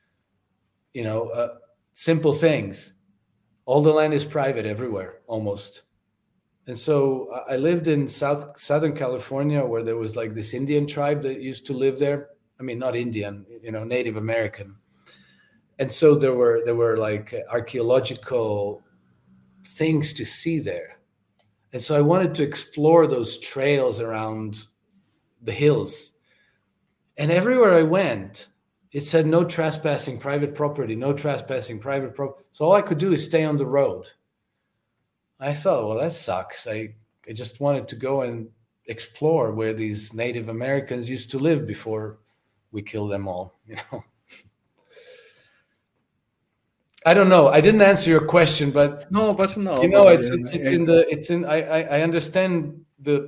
Simple things. All the land is private everywhere, almost. And so I lived in Southern California, where there was like this Indian tribe that used to live there. I mean, not Indian, Native American. And so there were like archaeological things to see there. And so I wanted to explore those trails around the hills. And everywhere I went, it said no trespassing private property, no trespassing private property. So all I could do is stay on the road. I thought, well, that sucks. I just wanted to go and explore where these Native Americans used to live before we killed them all, I don't know. I didn't answer your question, but no. I understand the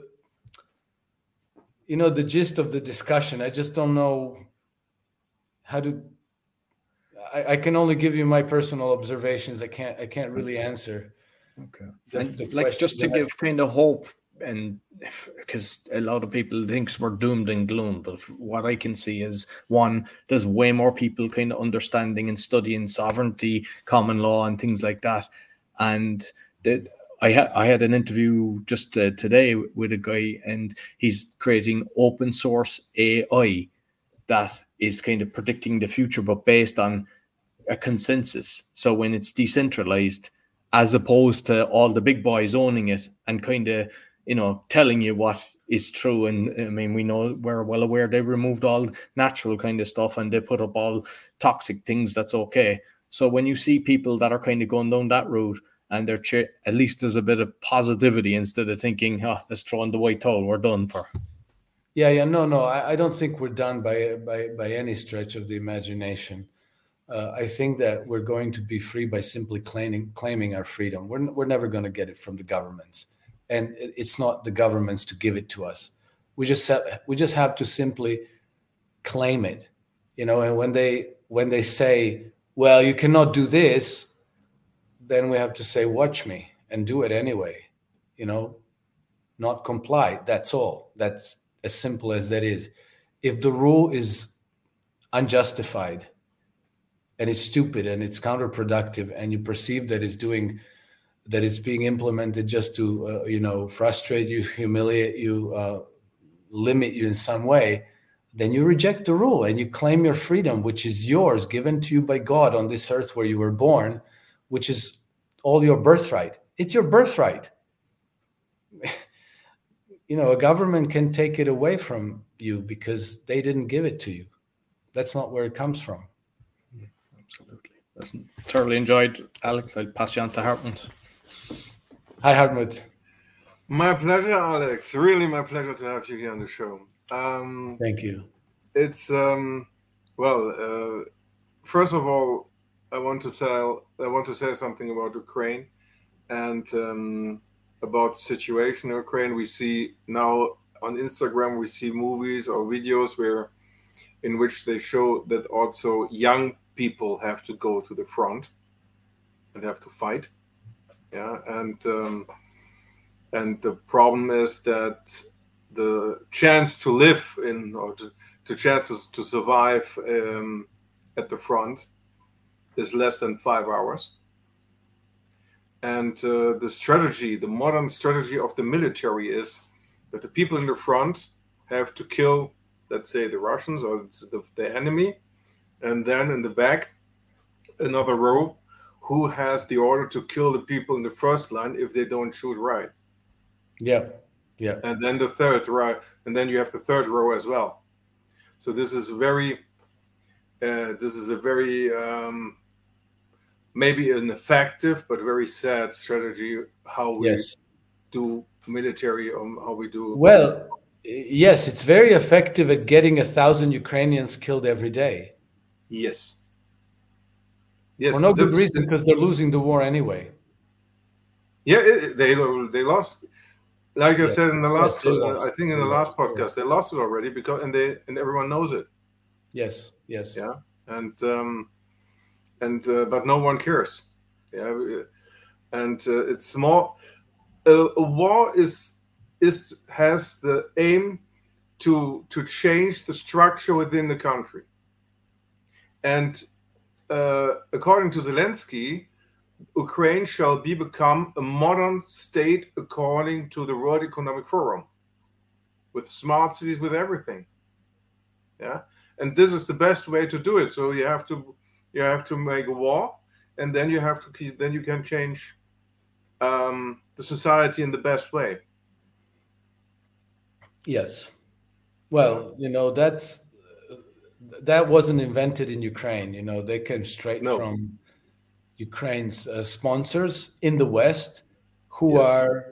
gist of the discussion. I just don't know how to. I can only give you my personal observations. I can't really answer. Okay. And like just to give kind of hope, and because a lot of people thinks we're doomed and gloom, but what I can see is, one, there's way more people kind of understanding and studying sovereignty, common law, and things like that. And I had an interview just today with a guy, and he's creating open source AI that is kind of predicting the future, but based on a consensus. So when it's decentralized, as opposed to all the big boys owning it and kind of, telling you what is true. And I mean, we're well aware they've removed all natural kind of stuff and they put up all toxic things that's okay. So when you see people that are kind of going down that route, and at least there's a bit of positivity instead of thinking, let's throw in the white towel, we're done for. Yeah, no, I don't think we're done by any stretch of the imagination. I think that we're going to be free by simply claiming our freedom. We're never going to get it from the governments, and it's not the governments to give it to us. We just have to simply claim it, And when they say, "Well, you cannot do this," then we have to say, "Watch me," and do it anyway. Not comply. That's all. That's as simple as that is. If the rule is unjustified and it's stupid and it's counterproductive, and you perceive that it's being implemented just to frustrate you, humiliate you, limit you in some way, then you reject the rule and you claim your freedom, which is yours, given to you by God on this earth where you were born, which is all your birthright. It's your birthright. A government can take it away from you because they didn't give it to you. That's not where it comes from. Absolutely. Listen, thoroughly enjoyed, Alex. I'll pass you on to Hartmut. Hi, Hartmut. My pleasure, Alex. Really my pleasure to have you here on the show. Thank you. It's, first of all, I want to say something about Ukraine and about the situation in Ukraine. We see now on Instagram, we see movies or videos in which they show that also young people have to go to the front and have to fight. Yeah, and the problem is that the chance to live the chances to survive at the front is less than 5 hours. And the modern strategy of the military is that the people in the front have to kill, let's say, the Russians or the enemy, and then in the back, another row who has the order to kill the people in the first line if they don't shoot right. Yeah. And then the third row, and then you have the third row as well. So this is a very maybe an effective but very sad strategy how we do military, how we do. Well, yes, it's very effective at getting 1,000 Ukrainians killed every day. Yes. For no good reason, because they're losing the war anyway. Yeah, they lost. Like I said in the last, I think in the last podcast, they lost it already and everyone knows it. Yes. Yeah, but no one cares. Yeah, and it's more. A war has the aim to change the structure within the country, and according to Zelensky, Ukraine shall become a modern state according to the World Economic Forum, with smart cities, with everything. Yeah, and this is the best way to do it. So you have to make a war, and then you can change the society in the best way. Yes. Well, that wasn't invented in Ukraine. They came straight from Ukraine's sponsors in the West, who are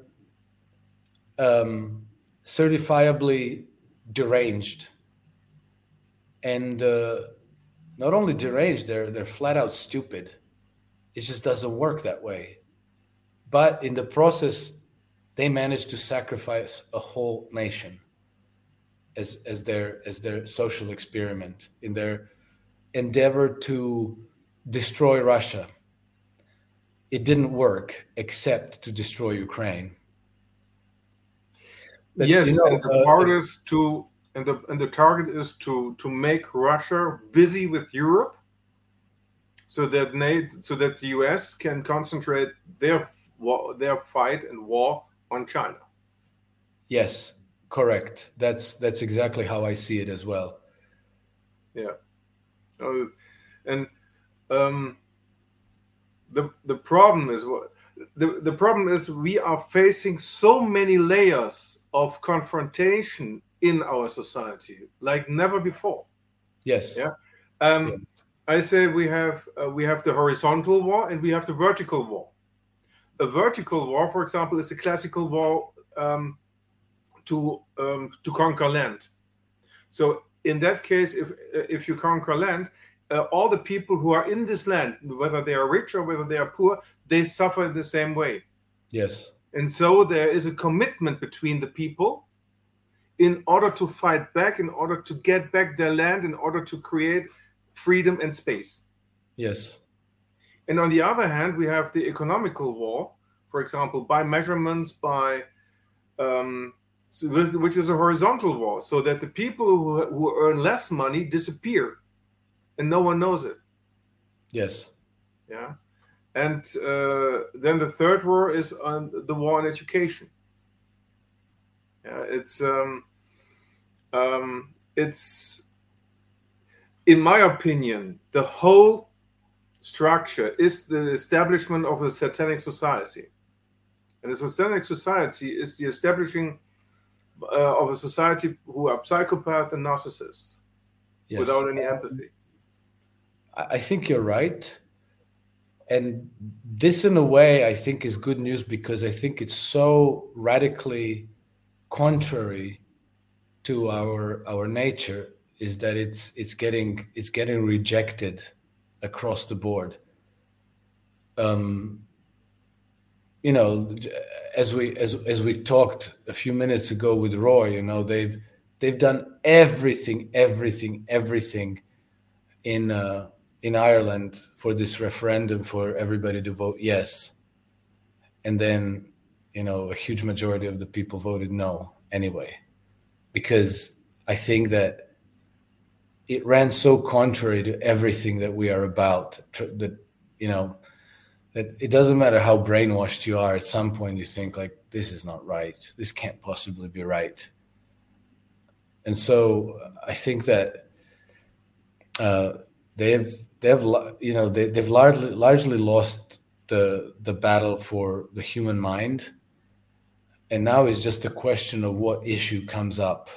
certifiably deranged, and not only deranged, they're flat out stupid. It just doesn't work that way. But in the process, they managed to sacrifice a whole nation as their social experiment in their endeavor to destroy Russia. It didn't work except to destroy Ukraine. But, yes, and the part is to and the target is to make Russia busy with Europe, so that the US can concentrate their fight and war on China. Yes, correct. That's exactly how I see it as well. Yeah, and the problem is the problem is we are facing so many layers of confrontation in our society like never before. Yes. Yeah. I say we have the horizontal war and we have the vertical war. A vertical war, for example, is a classical war to conquer land. So in that case, if you conquer land, all the people who are in this land, whether they are rich or whether they are poor, they suffer in the same way. Yes. And so there is a commitment between the people in order to fight back, in order to get back their land, in order to create freedom and space. Yes. And on the other hand, we have the economical war, for example, by measurements, which is a horizontal war, so that the people who earn less money disappear, and no one knows it. Yes. Yeah. And then the third war is on the war on education. Yeah, it's in my opinion, the whole structure is the establishment of a satanic society. And the satanic society is the establishing of a society who are psychopaths and narcissists. Yes. Without any empathy. I think you're right. And this, in a way, I think is good news, because I think it's so radically contrary to our nature, is that it's getting rejected across the board. As we talked a few minutes ago with Roy, they've done everything in Ireland for this referendum for everybody to vote yes, and then a huge majority of the people voted no anyway, because I think that it ran so contrary to everything that we are about, that it doesn't matter how brainwashed you are, at some point you think, like, this is not right, this can't possibly be right. And so I think that they've largely lost the battle for the human mind, and now it's just a question of what issue comes up.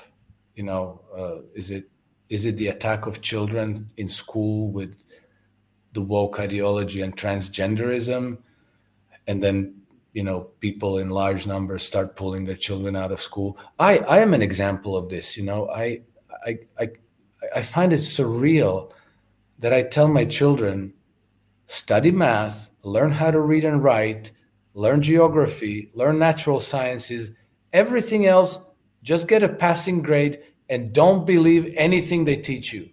Is it the attack of children in school with the woke ideology and transgenderism, and then people in large numbers start pulling their children out of school? I am an example of this. I find it surreal that I tell my children, study math, learn how to read and write, learn geography, learn natural sciences, everything else, just get a passing grade and don't believe anything they teach you.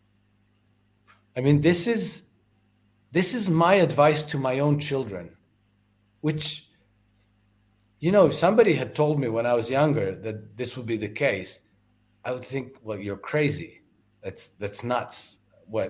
I mean, this is my advice to my own children, which, if somebody had told me when I was younger that this would be the case, I would think, well, you're crazy. That's nuts.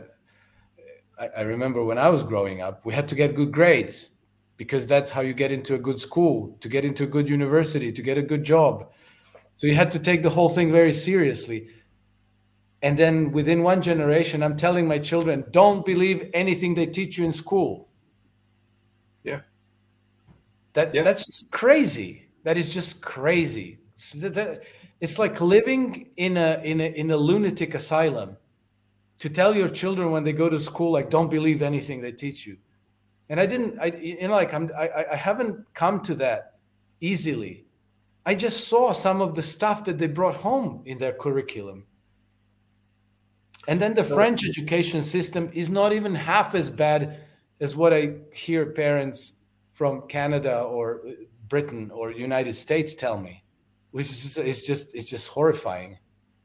I remember when I was growing up, we had to get good grades, because that's how you get into a good school, to get into a good university, to get a good job. So you had to take the whole thing very seriously. And then within one generation, I'm telling my children, don't believe anything they teach you in school. Yeah. That's crazy. That is just crazy. It's like living in a lunatic asylum. To tell your children when they go to school, like, don't believe anything they teach you. And I haven't come to that easily. I just saw some of the stuff that they brought home in their curriculum. And then the French education system is not even half as bad as what I hear parents from Canada or Britain or United States tell me, which is just horrifying.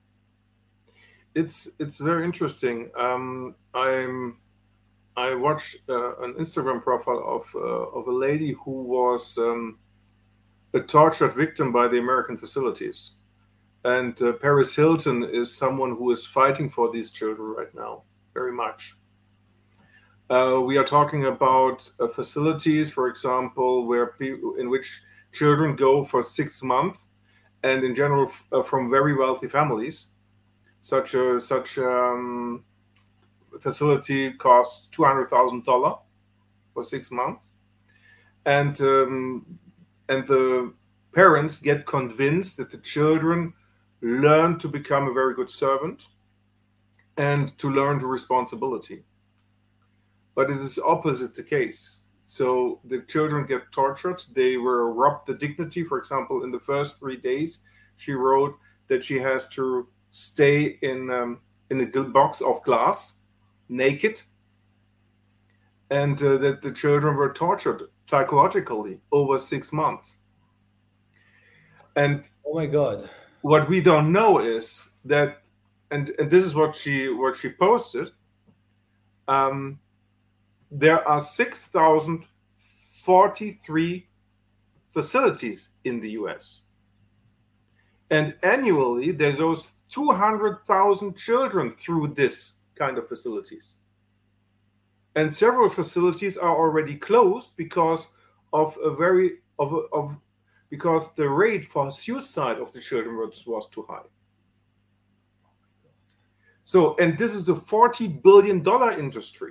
It's very interesting. I watched an Instagram profile of a lady who was a tortured victim by the American facilities. And Paris Hilton is someone who is fighting for these children right now, very much. We are talking about facilities, for example, in which children go for 6 months, and in general from very wealthy families. Such facility costs $200,000 for 6 months, and the parents get convinced that the children learn to become a very good servant and to learn the responsibility. But it is opposite the case. So the children get tortured. They were robbed the dignity. For example, in the first 3 days, she wrote that she has to stay in a box of glass, naked, and that the children were tortured psychologically over 6 months. And oh my God, what we don't know is that, and this is what she posted. There are 6,043 facilities in the US. And annually, there goes 200,000 children through this kind of facilities. And several facilities are already closed because of because the rate for suicide of the children was too high. So, and this is a $40 billion industry.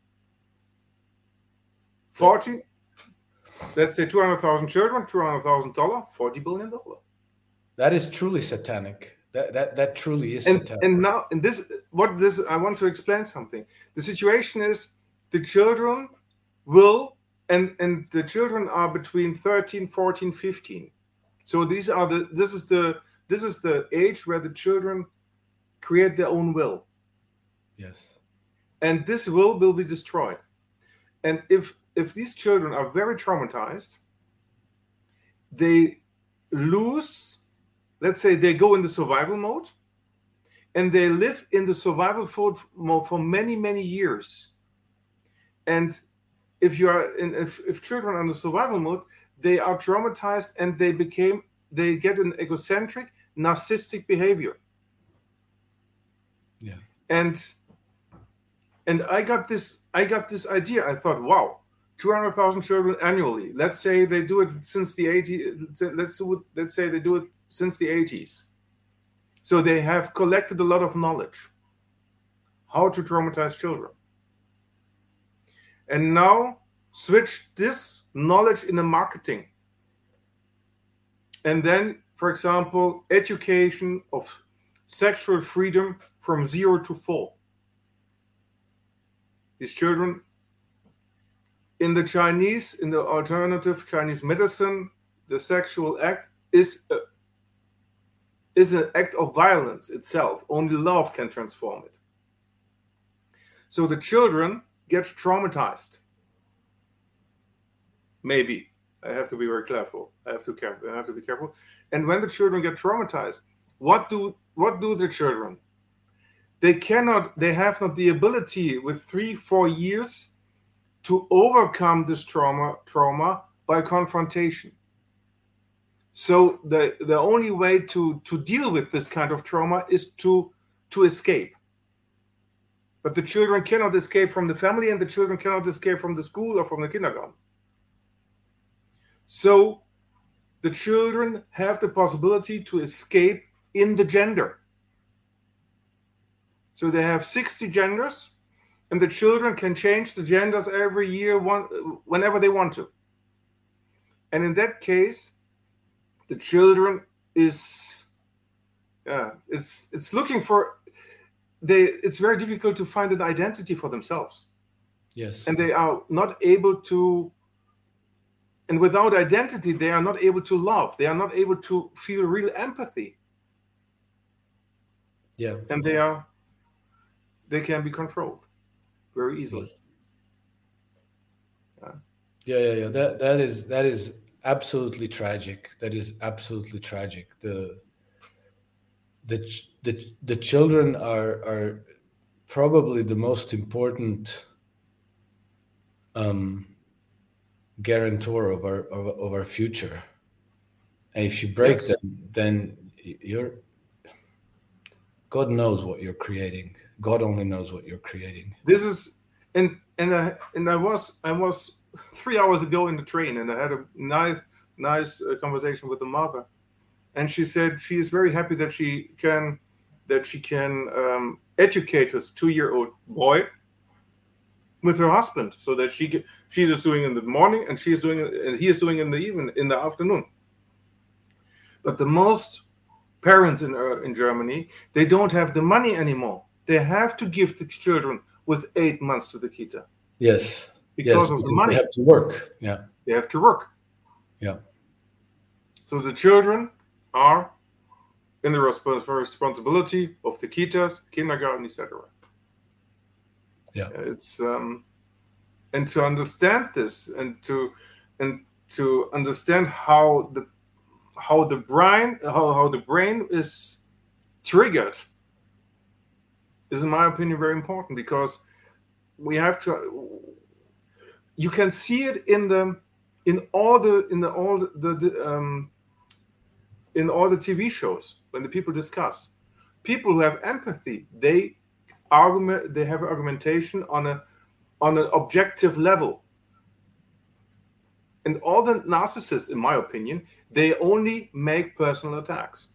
40, let's say 200,000 children, $200,000, $40 billion. That is truly satanic. That truly is satanic. And now, I want to explain something. The situation is the children will, and the children are between 13, 14, 15. So this is the age where the children create their own will. Yes. And this will be destroyed. And if these children are very traumatized, they lose, let's say they go in the survival mode, and they live in the survival mode for many, many years. And if children are in the survival mode, they are traumatized and they get an egocentric, narcissistic behavior. Yeah. And I got this idea. I thought, wow, 200,000 children annually. Let's say they do it since the 80s. Let's say they do it since the 80s. So they have collected a lot of knowledge how to traumatize children. And now switch this knowledge in the marketing. And then, for example, education of sexual freedom from 0 to 4. These children, in the alternative Chinese medicine, the sexual act is an act of violence itself. Only love can transform it. So the children get traumatized. Maybe. I have to be very careful. I have to be careful. And when the children get traumatized, what do the children? They have not the ability with 3-4 years to overcome this trauma by confrontation. So the only way to deal with this kind of trauma is to escape. But the children cannot escape from the family, and the children cannot escape from the school or from the kindergarten. So the children have the possibility to escape in the gender. So they have 60 genders, and the children can change the genders every year whenever they want to. And in that case, the children is, it's looking for, it's very difficult to find an identity for themselves. Yes. And they are not able to, and without identity, they are not able to love. They are not able to feel real empathy. Yeah. And they can be controlled very easily. Yes. Yeah. That is absolutely tragic. That is absolutely tragic. The children are probably the most important guarantor of our future. And if you break them, then God knows what you're creating. God only knows what you're creating. This is, and I was 3 hours ago in the train, and I had a nice conversation with the mother, and she said she is very happy that she can educate this 2-year-old boy with her husband, so that she is doing in the morning, and he is doing in the evening, in the afternoon. But the most parents in Germany, they don't have the money anymore. They have to give the children with 8 months to the kita. Yes. Because of the money. They have to work. Yeah. They have to work. Yeah. So the children are in the responsibility of the kitas, kindergarten, etc. Yeah. It's and to understand this, and to understand how the brain is triggered is, in my opinion, very important, because we have to. You can see it in all the TV shows when the people discuss. People who have empathy, they have argumentation on an objective level. And all the narcissists, in my opinion, they only make personal attacks.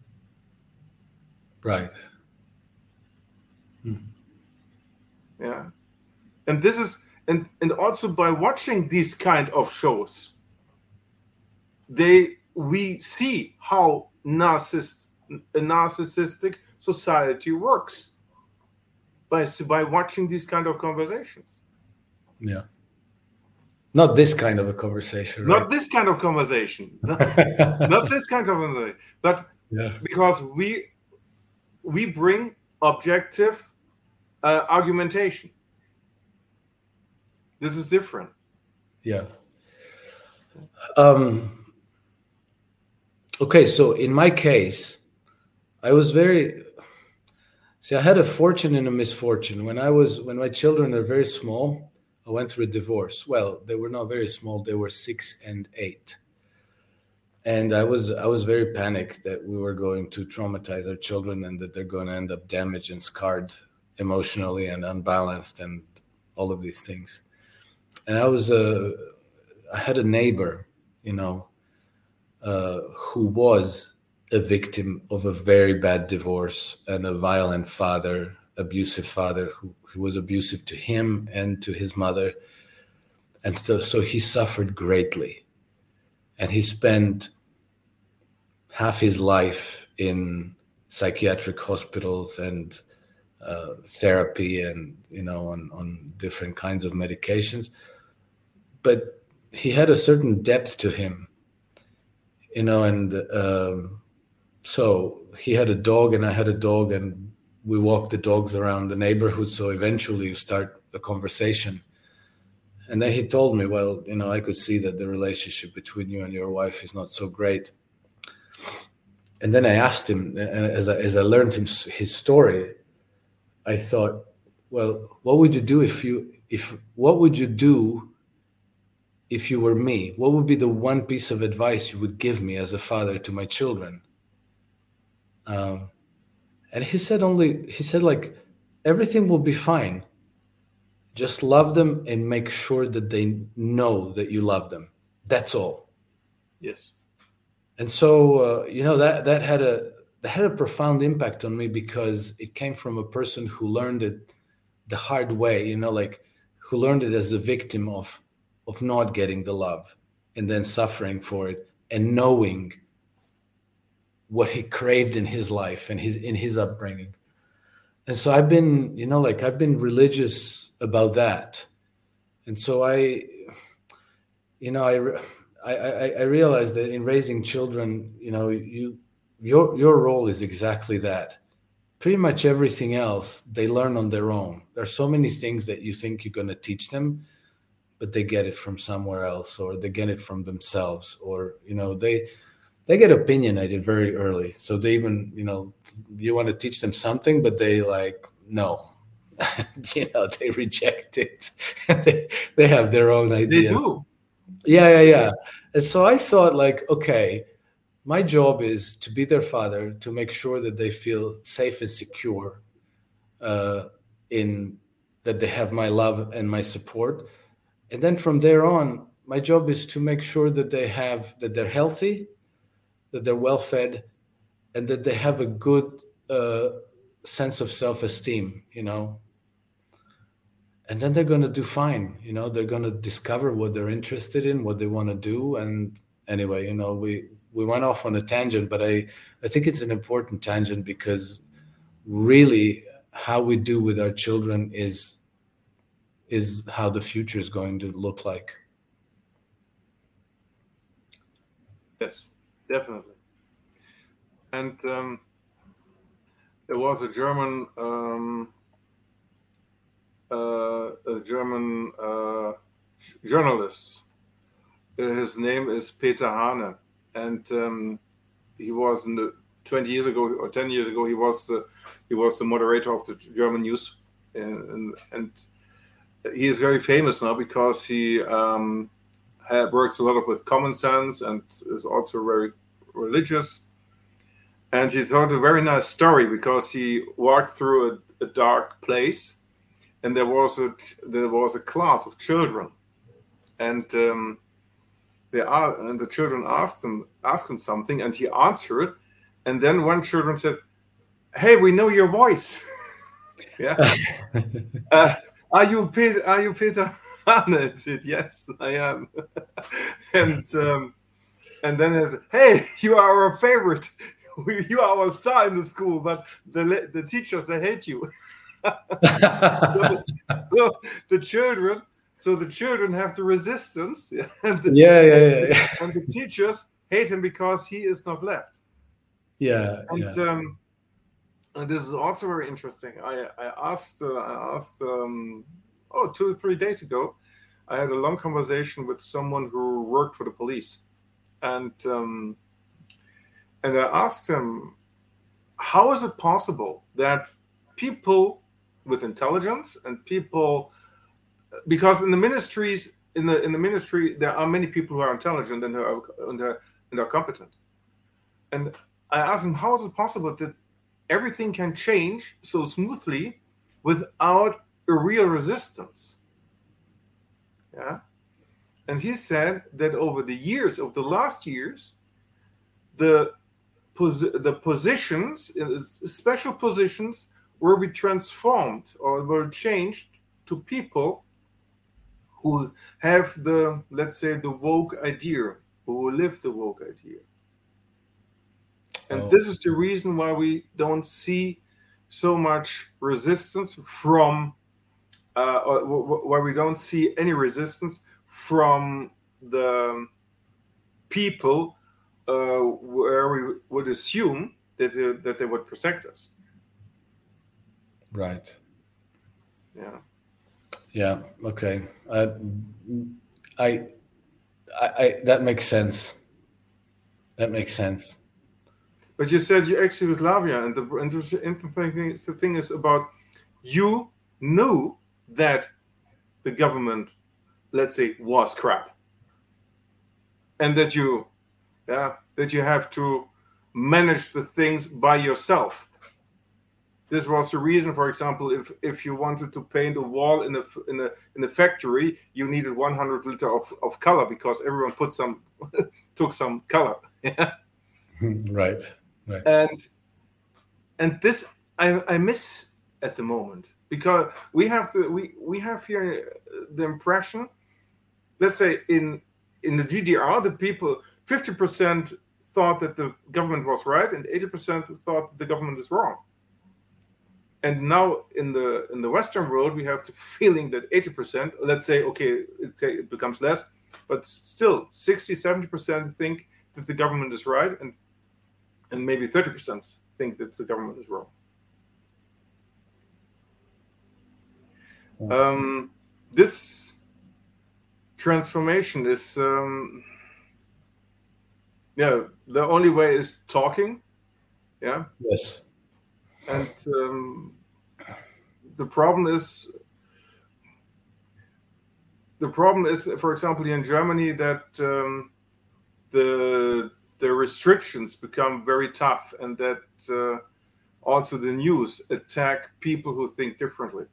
Right. Yeah. And this is, and also by watching these kind of shows, we see how a narcissistic society works by watching these kind of conversations. Yeah. Not this kind of a conversation, right? Not this kind of conversation. Not this kind of conversation. But because we bring objective argumentation. This is different. Yeah. Okay, so in my case, I had a fortune and a misfortune. When my children are very small, I went through a divorce. Well, they were not very small; they were 6 and 8, and I was very panicked that we were going to traumatize our children and that they're going to end up damaged and scarred emotionally and unbalanced and all of these things. And I had a neighbor, who was a victim of a very bad divorce and a violent father, abusive father who was abusive to him and to his mother. And so he suffered greatly. And he spent half his life in psychiatric hospitals and therapy and, on different kinds of medications. But he had a certain depth to him, and so he had a dog and I had a dog, and we walked the dogs around the neighborhood. So eventually you start a conversation. And then he told me, well, I could see that the relationship between you and your wife is not so great. And then I asked him, and as I learned his story, I thought, well, what would you do if you were me? What would be the one piece of advice you would give me as a father to my children? And he said everything will be fine. Just love them and make sure that they know that you love them. That's all. Yes. And so, that had a profound impact on me, because it came from a person who learned it the hard way, who learned it as a victim of not getting the love. and then suffering for it and knowing what he craved in his life and in his upbringing. And so I've been, I've been religious about that. And so I realized that in raising children, your role is exactly that. Pretty much everything else they learn on their own. There are so many things that you think you're going to teach them, but they get it from somewhere else, or they get it from themselves, or they get opinionated very early. So they even you want to teach them something, but they no. They reject it. they have their own idea. They do. Yeah. And so I thought, okay, my job is to be their father, to make sure that they feel safe and secure, in that they have my love and my support. And then from there on, my job is to make sure that they're healthy, that they're well fed, and that they have a good sense of self-esteem, and then they're going to do fine. They're going to discover what they're interested in, what they want to do. And anyway, we went off on a tangent, but I think it's an important tangent, because really how we do with our children is how the future is going to look like. Yes, definitely. And there was a German journalist. His name is Peter Hane, and he was 20 years ago or 10 years ago. He was the moderator of the German news, and he is very famous now because he works a lot with common sense and is also very religious. And he told a very nice story, because he walked through a dark place, and there was a class of children, and the children asked him something, and he answered, and then one children said, "Hey, we know your voice." Yeah. Are you Peter? I said, "Yes, I am." and then he said, "Hey, you are our favorite. You are our star in the school, but the teachers, they hate you." So the children have the resistance, and the teachers hate him because he is not left. And this is also very interesting. I asked 2 or 3 days ago, I had a long conversation with someone who worked for the police, and I asked him, how is it possible that people with intelligence and people, because in the ministries, in the ministry, there are many people who are intelligent and are competent. And I asked him, how is it possible that everything can change so smoothly without a real resistance? Yeah. And he said that over the last years, the positions, special positions, will be transformed or will changed to people who have let's say, the woke idea, who live the woke idea. And this is the reason why we don't see so much resistance from, or why we don't see any resistance from the people where we would assume that they would protect us. Right. Yeah. Yeah. Okay. I that makes sense. That makes sense. But you said you ex-Yugoslavia, and the interesting thing is about, you knew that the government, let's say, was crap, and that you have to manage the things by yourself. This was the reason, for example, if you wanted to paint a wall in the factory, you needed 100 liter of color, because everyone took some color. Yeah. Right. And this I miss at the moment, because we have here the impression, let's say, in in the GDR, the people 50% thought that the government was right, and 80% thought that the government is wrong. And now in the Western world, we have the feeling that 80%, let's say, okay, it becomes less, but still 60-70% think that the government is right, and maybe 30% think that the government is wrong. This transformation is, the only way is talking. Yeah. Yes. And the problem is, for example, in Germany, that the restrictions become very tough, and that also the news attack people who think differently.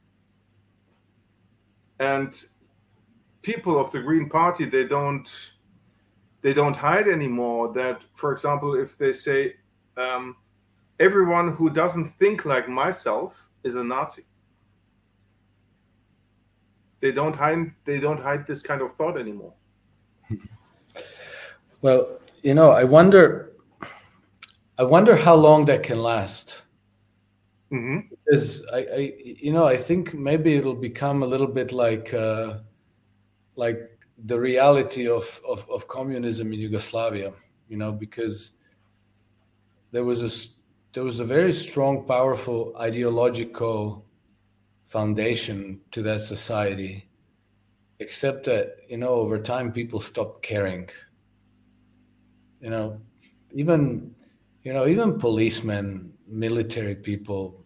And people of the Green Party, they don't hide anymore that, for example, if they say everyone who doesn't think like myself is a Nazi, they don't hide this kind of thought anymore. Well, I wonder how long that can last. Mm-hmm. Because I think maybe it'll become a little bit like the reality of communism in Yugoslavia, because there was a very strong, powerful ideological foundation to that society, except that, over time people stopped caring. Even policemen, military people,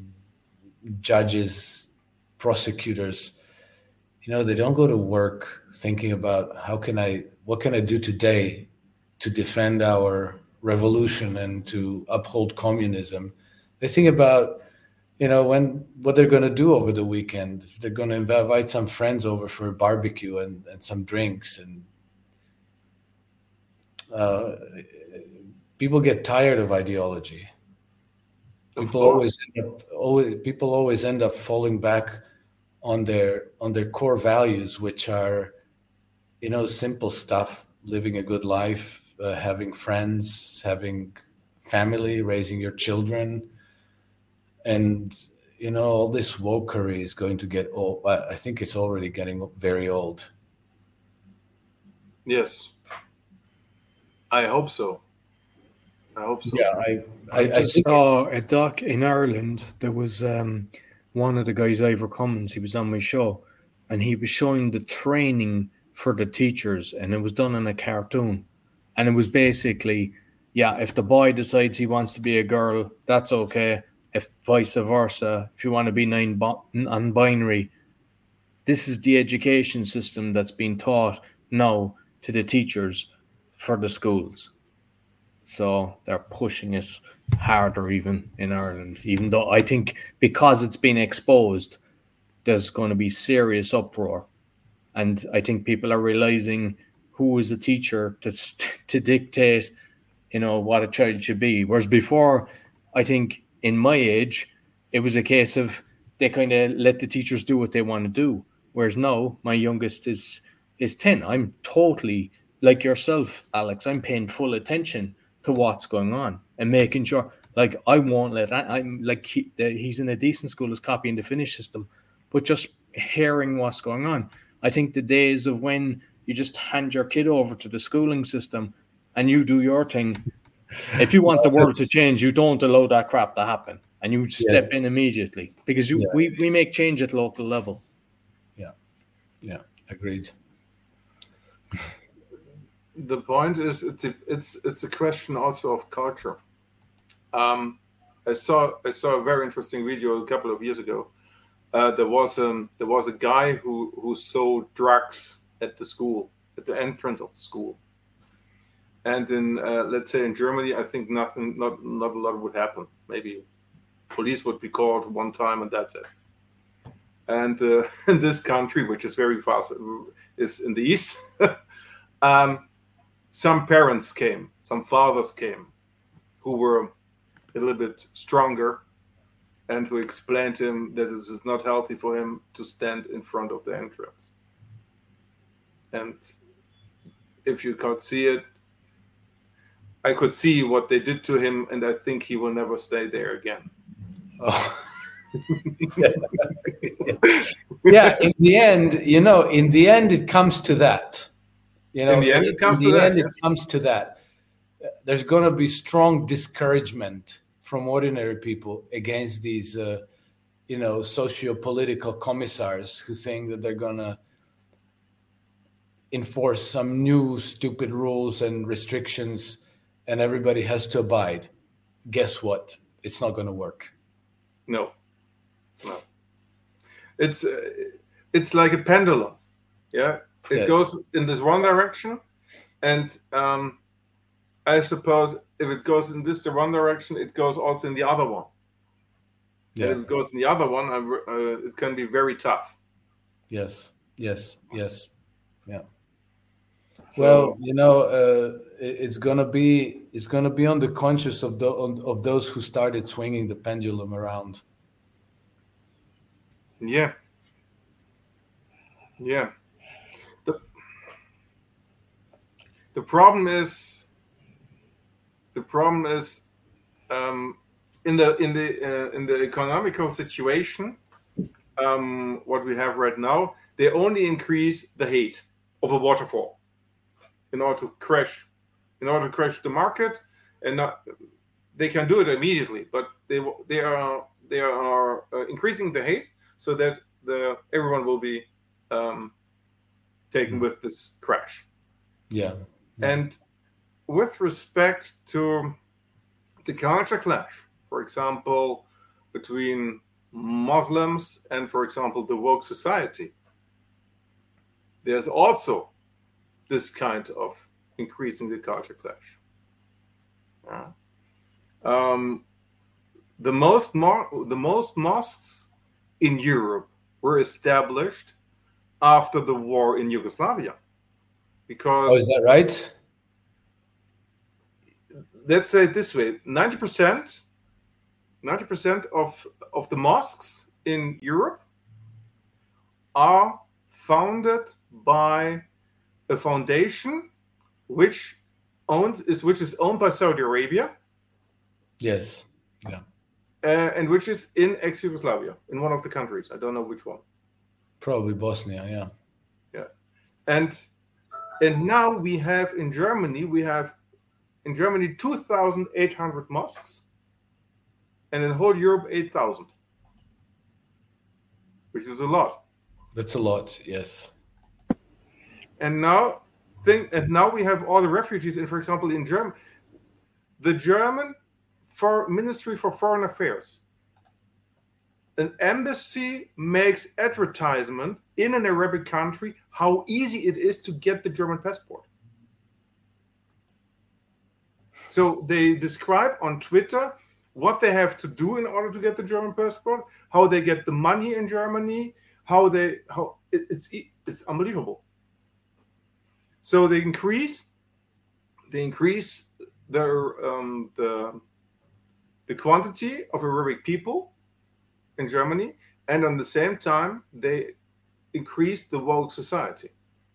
judges, prosecutors, they don't go to work thinking about what can I do today to defend our revolution and to uphold communism. They think about, what they're going to do over the weekend. They're going to invite some friends over for a barbecue and some drinks. And people get tired of ideology. People always end up falling back on their core values, which are, simple stuff: living a good life, having friends, having family, raising your children, and all this wokery is going to get old. I think it's already getting very old. Yes, I hope so. Yeah, I saw a doc in Ireland. There was one of the guys, Ivor Cummins, he was on my show, and he was showing the training for the teachers, and it was done in a cartoon. And it was basically, if the boy decides he wants to be a girl, that's okay. If vice versa, if you want to be non-binary, this is the education system that's being taught now to the teachers for the schools. So they're pushing it harder even in Ireland, even though I think because it's been exposed, there's going to be serious uproar. And I think people are realizing who is a teacher to dictate, what a child should be. Whereas before, I think in my age, it was a case of they kind of let the teachers do what they want to do. Whereas now, my youngest is 10. I'm totally like yourself, Alex. I'm paying full attention to what's going on and making sure, like, I won't let, I'm like, he's in a decent school, is copying the Finnish system, but just hearing what's going on. I think the days of when you just hand your kid over to the schooling system and you do your thing, if you want the world to change, you don't allow that crap to happen, and you step in immediately, because we make change at local level. Yeah, agreed. The point is, it's a question also of culture. I saw a very interesting video a couple of years ago. There was a guy who sold drugs at the school, at the entrance of the school. And in let's say in Germany, I think not a lot would happen. Maybe police would be called one time and that's it. And in this country, which is very fast, is in the east, some parents came, some fathers came, who were a little bit stronger, and who explained to him that this is not healthy for him to stand in front of the entrance. And if you could see it, I could see what they did to him, and I think he will never stay there again. Oh. Yeah, in the end, it comes to that. In the end, it comes to that. It comes to that. There's going to be strong discouragement from ordinary people against these, socio-political commissars who think that they're going to enforce some new stupid rules and restrictions, and everybody has to abide. Guess what? It's not going to work. No. It's like a pendulum. Yeah, it goes in this one direction, and I suppose if it goes in the one direction, it goes also in the other one. Yeah. And if it goes in the other one, it can be very tough. Yes. Yeah. So, well, it's gonna be on the conscience of those who started swinging the pendulum around. Yeah. The problem is in the economical situation, what we have right now, they only increase the hate of a waterfall in order to crash the market, and they can do it immediately, but they are increasing the hate so that everyone will be taken with this crash. Yeah. And with respect to the culture clash, for example, between Muslims and, for example, the woke society, there's also this kind of increasing the culture clash. The most mosques in Europe were established after the war in Yugoslavia. Because is that right? Let's say it this way: 90% of the mosques in Europe are founded by a foundation which is owned by Saudi Arabia. Yes. Yeah. And which is in ex-Yugoslavia, in one of the countries. I don't know which one. Probably Bosnia. Yeah. Yeah. And now we have in Germany 2,800 mosques, and in whole Europe 8,000, which is a lot. That's a lot, yes. And now we have all the refugees. And for example, in Germany, the German Ministry for Foreign Affairs, an embassy makes advertisement in an Arabic country how easy it is to get the German passport. So they describe on Twitter what they have to do in order to get the German passport, how they get the money in Germany, it's unbelievable. So they increase the quantity of Arabic people in Germany, and at the same time they increase the woke society.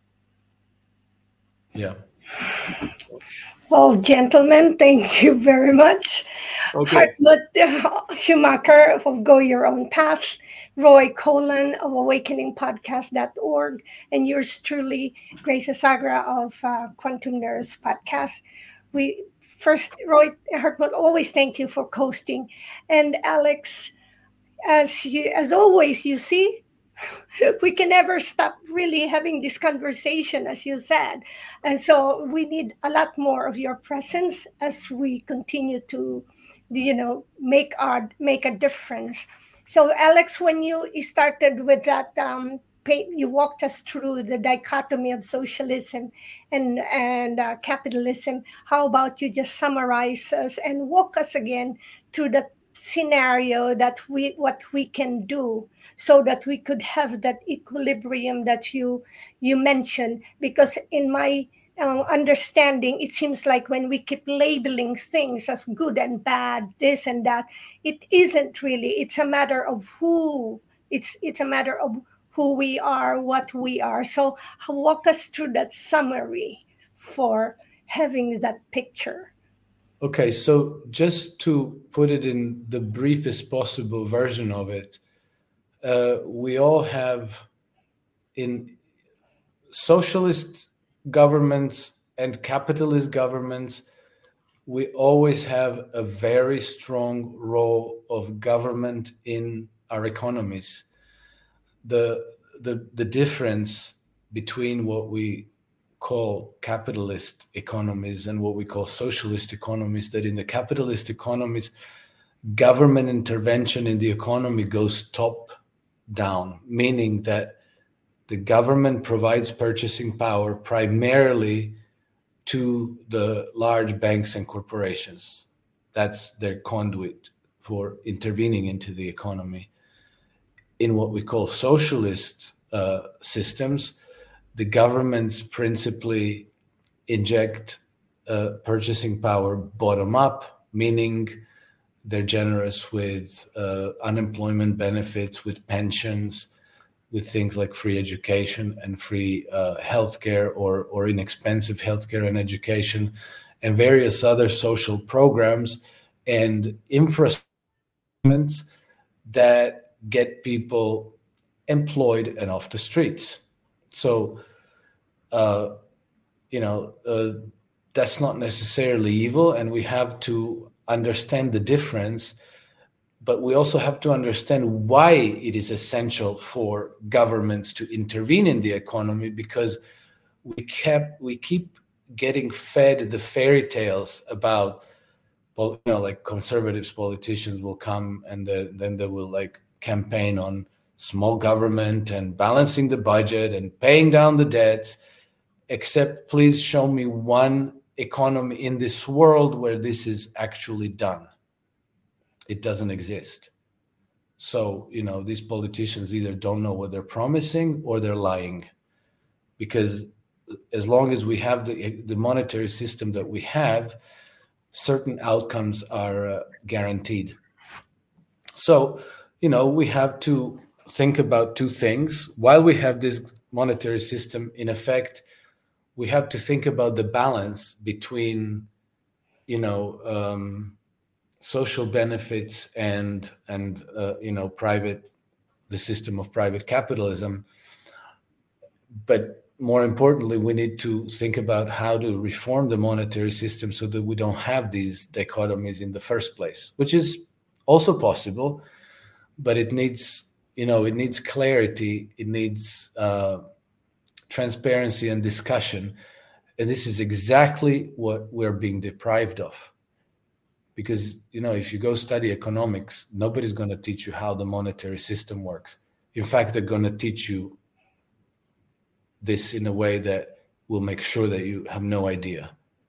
Yeah. Well, gentlemen, thank you very much. Okay. Hartmut Schumacher of Go Your Own Path, Roy Colan of awakeningpodcast.org, and yours truly, Grace Asagra of Quantum Nerds Podcast. Roy Hartmut, always thank you for hosting. And Alex, as always, you see, we can never stop really having this conversation, as you said. And so we need a lot more of your presence as we continue to, make a difference. So Alex, when you started with that, you walked us through the dichotomy of socialism and capitalism. How about you just summarize us and walk us again through the scenario what we can do so that we could have that equilibrium that you mentioned? Because in my understanding, it seems like when we keep labeling things as good and bad, this and that, it isn't really. It's a matter of who. It's a matter of who we are, what we are. So walk us through that summary for having that picture? Okay, so just to put it in the briefest possible version of it, we all have in socialist governments and capitalist governments, we always have a very strong role of government in our economies. The difference between what we call capitalist economies and what we call socialist economies, that in the capitalist economies, government intervention in the economy goes top down, meaning that the government provides purchasing power primarily to the large banks and corporations. That's their conduit for intervening into the economy. In what we call socialist systems, the governments principally inject purchasing power bottom up, meaning they're generous with unemployment benefits, with pensions, with things like free education and free healthcare or inexpensive healthcare and education, and various other social programs and infrastructures that get people employed and off the streets. So, that's not necessarily evil, and we have to understand the difference, but we also have to understand why it is essential for governments to intervene in the economy, because we keep getting fed the fairy tales about, like conservatives politicians will come and then they will like campaign on small government and balancing the budget and paying down the debts, except please show me one economy in this world where this is actually done. It doesn't exist. So, these politicians either don't know what they're promising or they're lying, because as long as we have the monetary system that we have, certain outcomes are guaranteed. So, we have to think about two things. While we have this monetary system in effect, we have to think about the balance between, social benefits and the system of private capitalism. But more importantly, we need to think about how to reform the monetary system so that we don't have these dichotomies in the first place, which is also possible, but it needs clarity, it needs transparency and discussion. And this is exactly what we're being deprived of. Because, if you go study economics, nobody's going to teach you how the monetary system works. In fact, they're going to teach you this in a way that will make sure that you have no idea.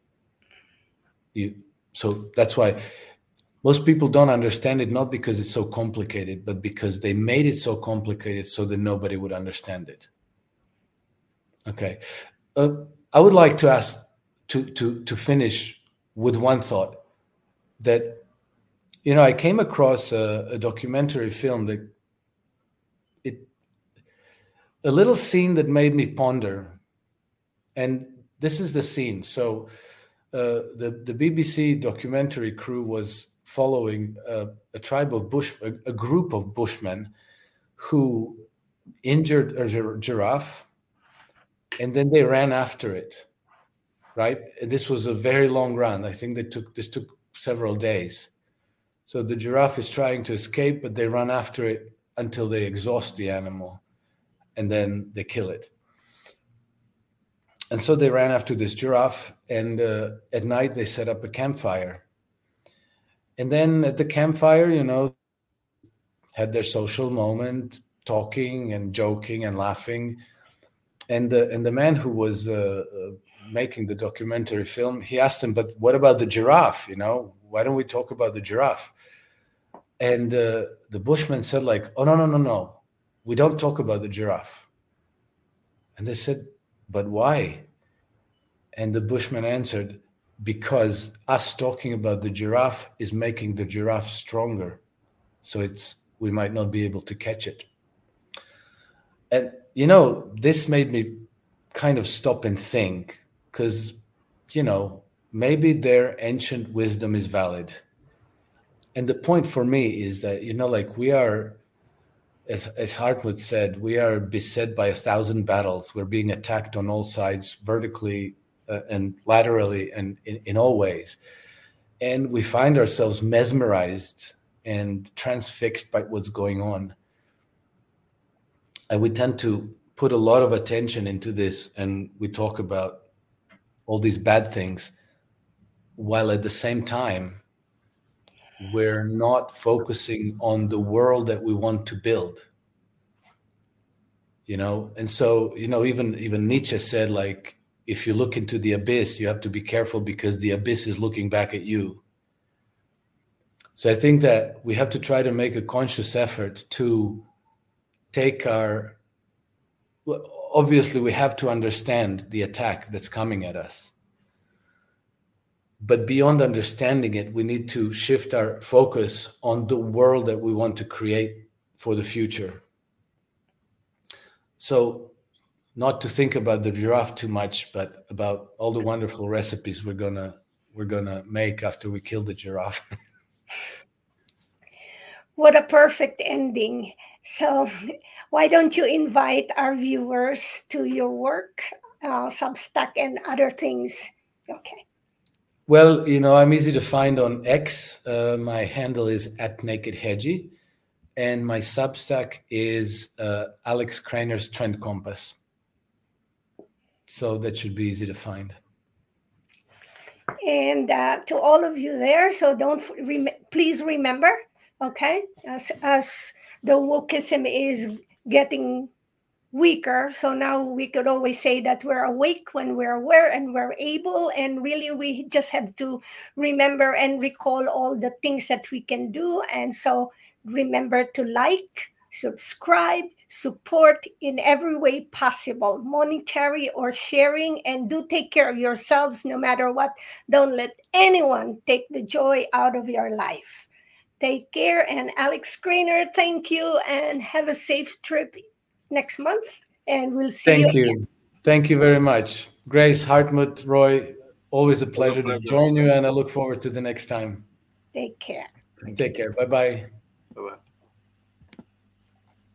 So that's why most people don't understand it, not because it's so complicated, but because they made it so complicated so that nobody would understand it. Okay. I would like to ask to finish with one thought that, I came across a documentary film that a little scene that made me ponder. And this is the scene. So the BBC documentary crew was following a tribe of a group of Bushmen who injured a giraffe, and then they ran after it, right? And this was a very long run. I think this took several days. So the giraffe is trying to escape, but they run after it until they exhaust the animal, and then they kill it. And so they ran after this giraffe, and at night they set up a campfire. And then at the campfire, had their social moment, talking and joking and laughing. And the man who was making the documentary film, he asked him, but what about the giraffe? Why don't we talk about the giraffe? And the Bushman said oh, no. We don't talk about the giraffe. And they said, but why? And the Bushman answered, because us talking about the giraffe is making the giraffe stronger. So we might not be able to catch it. And, this made me kind of stop and think, because maybe their ancient wisdom is valid. And the point for me is that, like we are, as Hartmut said, we are beset by 1,000 battles. We're being attacked on all sides, vertically and laterally, and in all ways. And we find ourselves mesmerized and transfixed by what's going on. And we tend to put a lot of attention into this, and we talk about all these bad things, while at the same time, we're not focusing on the world that we want to build. And so, even Nietzsche said, like, if you look into the abyss, you have to be careful because the abyss is looking back at you. So I think that we have to try to make a conscious effort to take obviously we have to understand the attack that's coming at us. But beyond understanding it, we need to shift our focus on the world that we want to create for the future. So not to think about the giraffe too much, but about all the wonderful recipes we're gonna make after we kill the giraffe. What a perfect ending. So why don't you invite our viewers to your work, Substack and other things? Okay. Well, I'm easy to find on X. My handle is @NakedHedgie, and my Substack is Alex Krainer's Trend Compass. So that should be easy to find. And to all of you there, so please remember, okay, as the wokeism is getting weaker, so now we could always say that we're awake when we're aware and we're able, and really we just have to remember and recall all the things that we can do. And so remember to like, subscribe, support in every way possible, monetary or sharing, and do take care of yourselves no matter what. Don't let anyone take the joy out of your life. Take care. And Alex Krainer, thank you, and have a safe trip next month, and we'll see you. Thank you. Thank you very much. Grace, Hartmut, Roy, always a pleasure to join you, and I look forward to the next time. Take care. Take care. Bye-bye.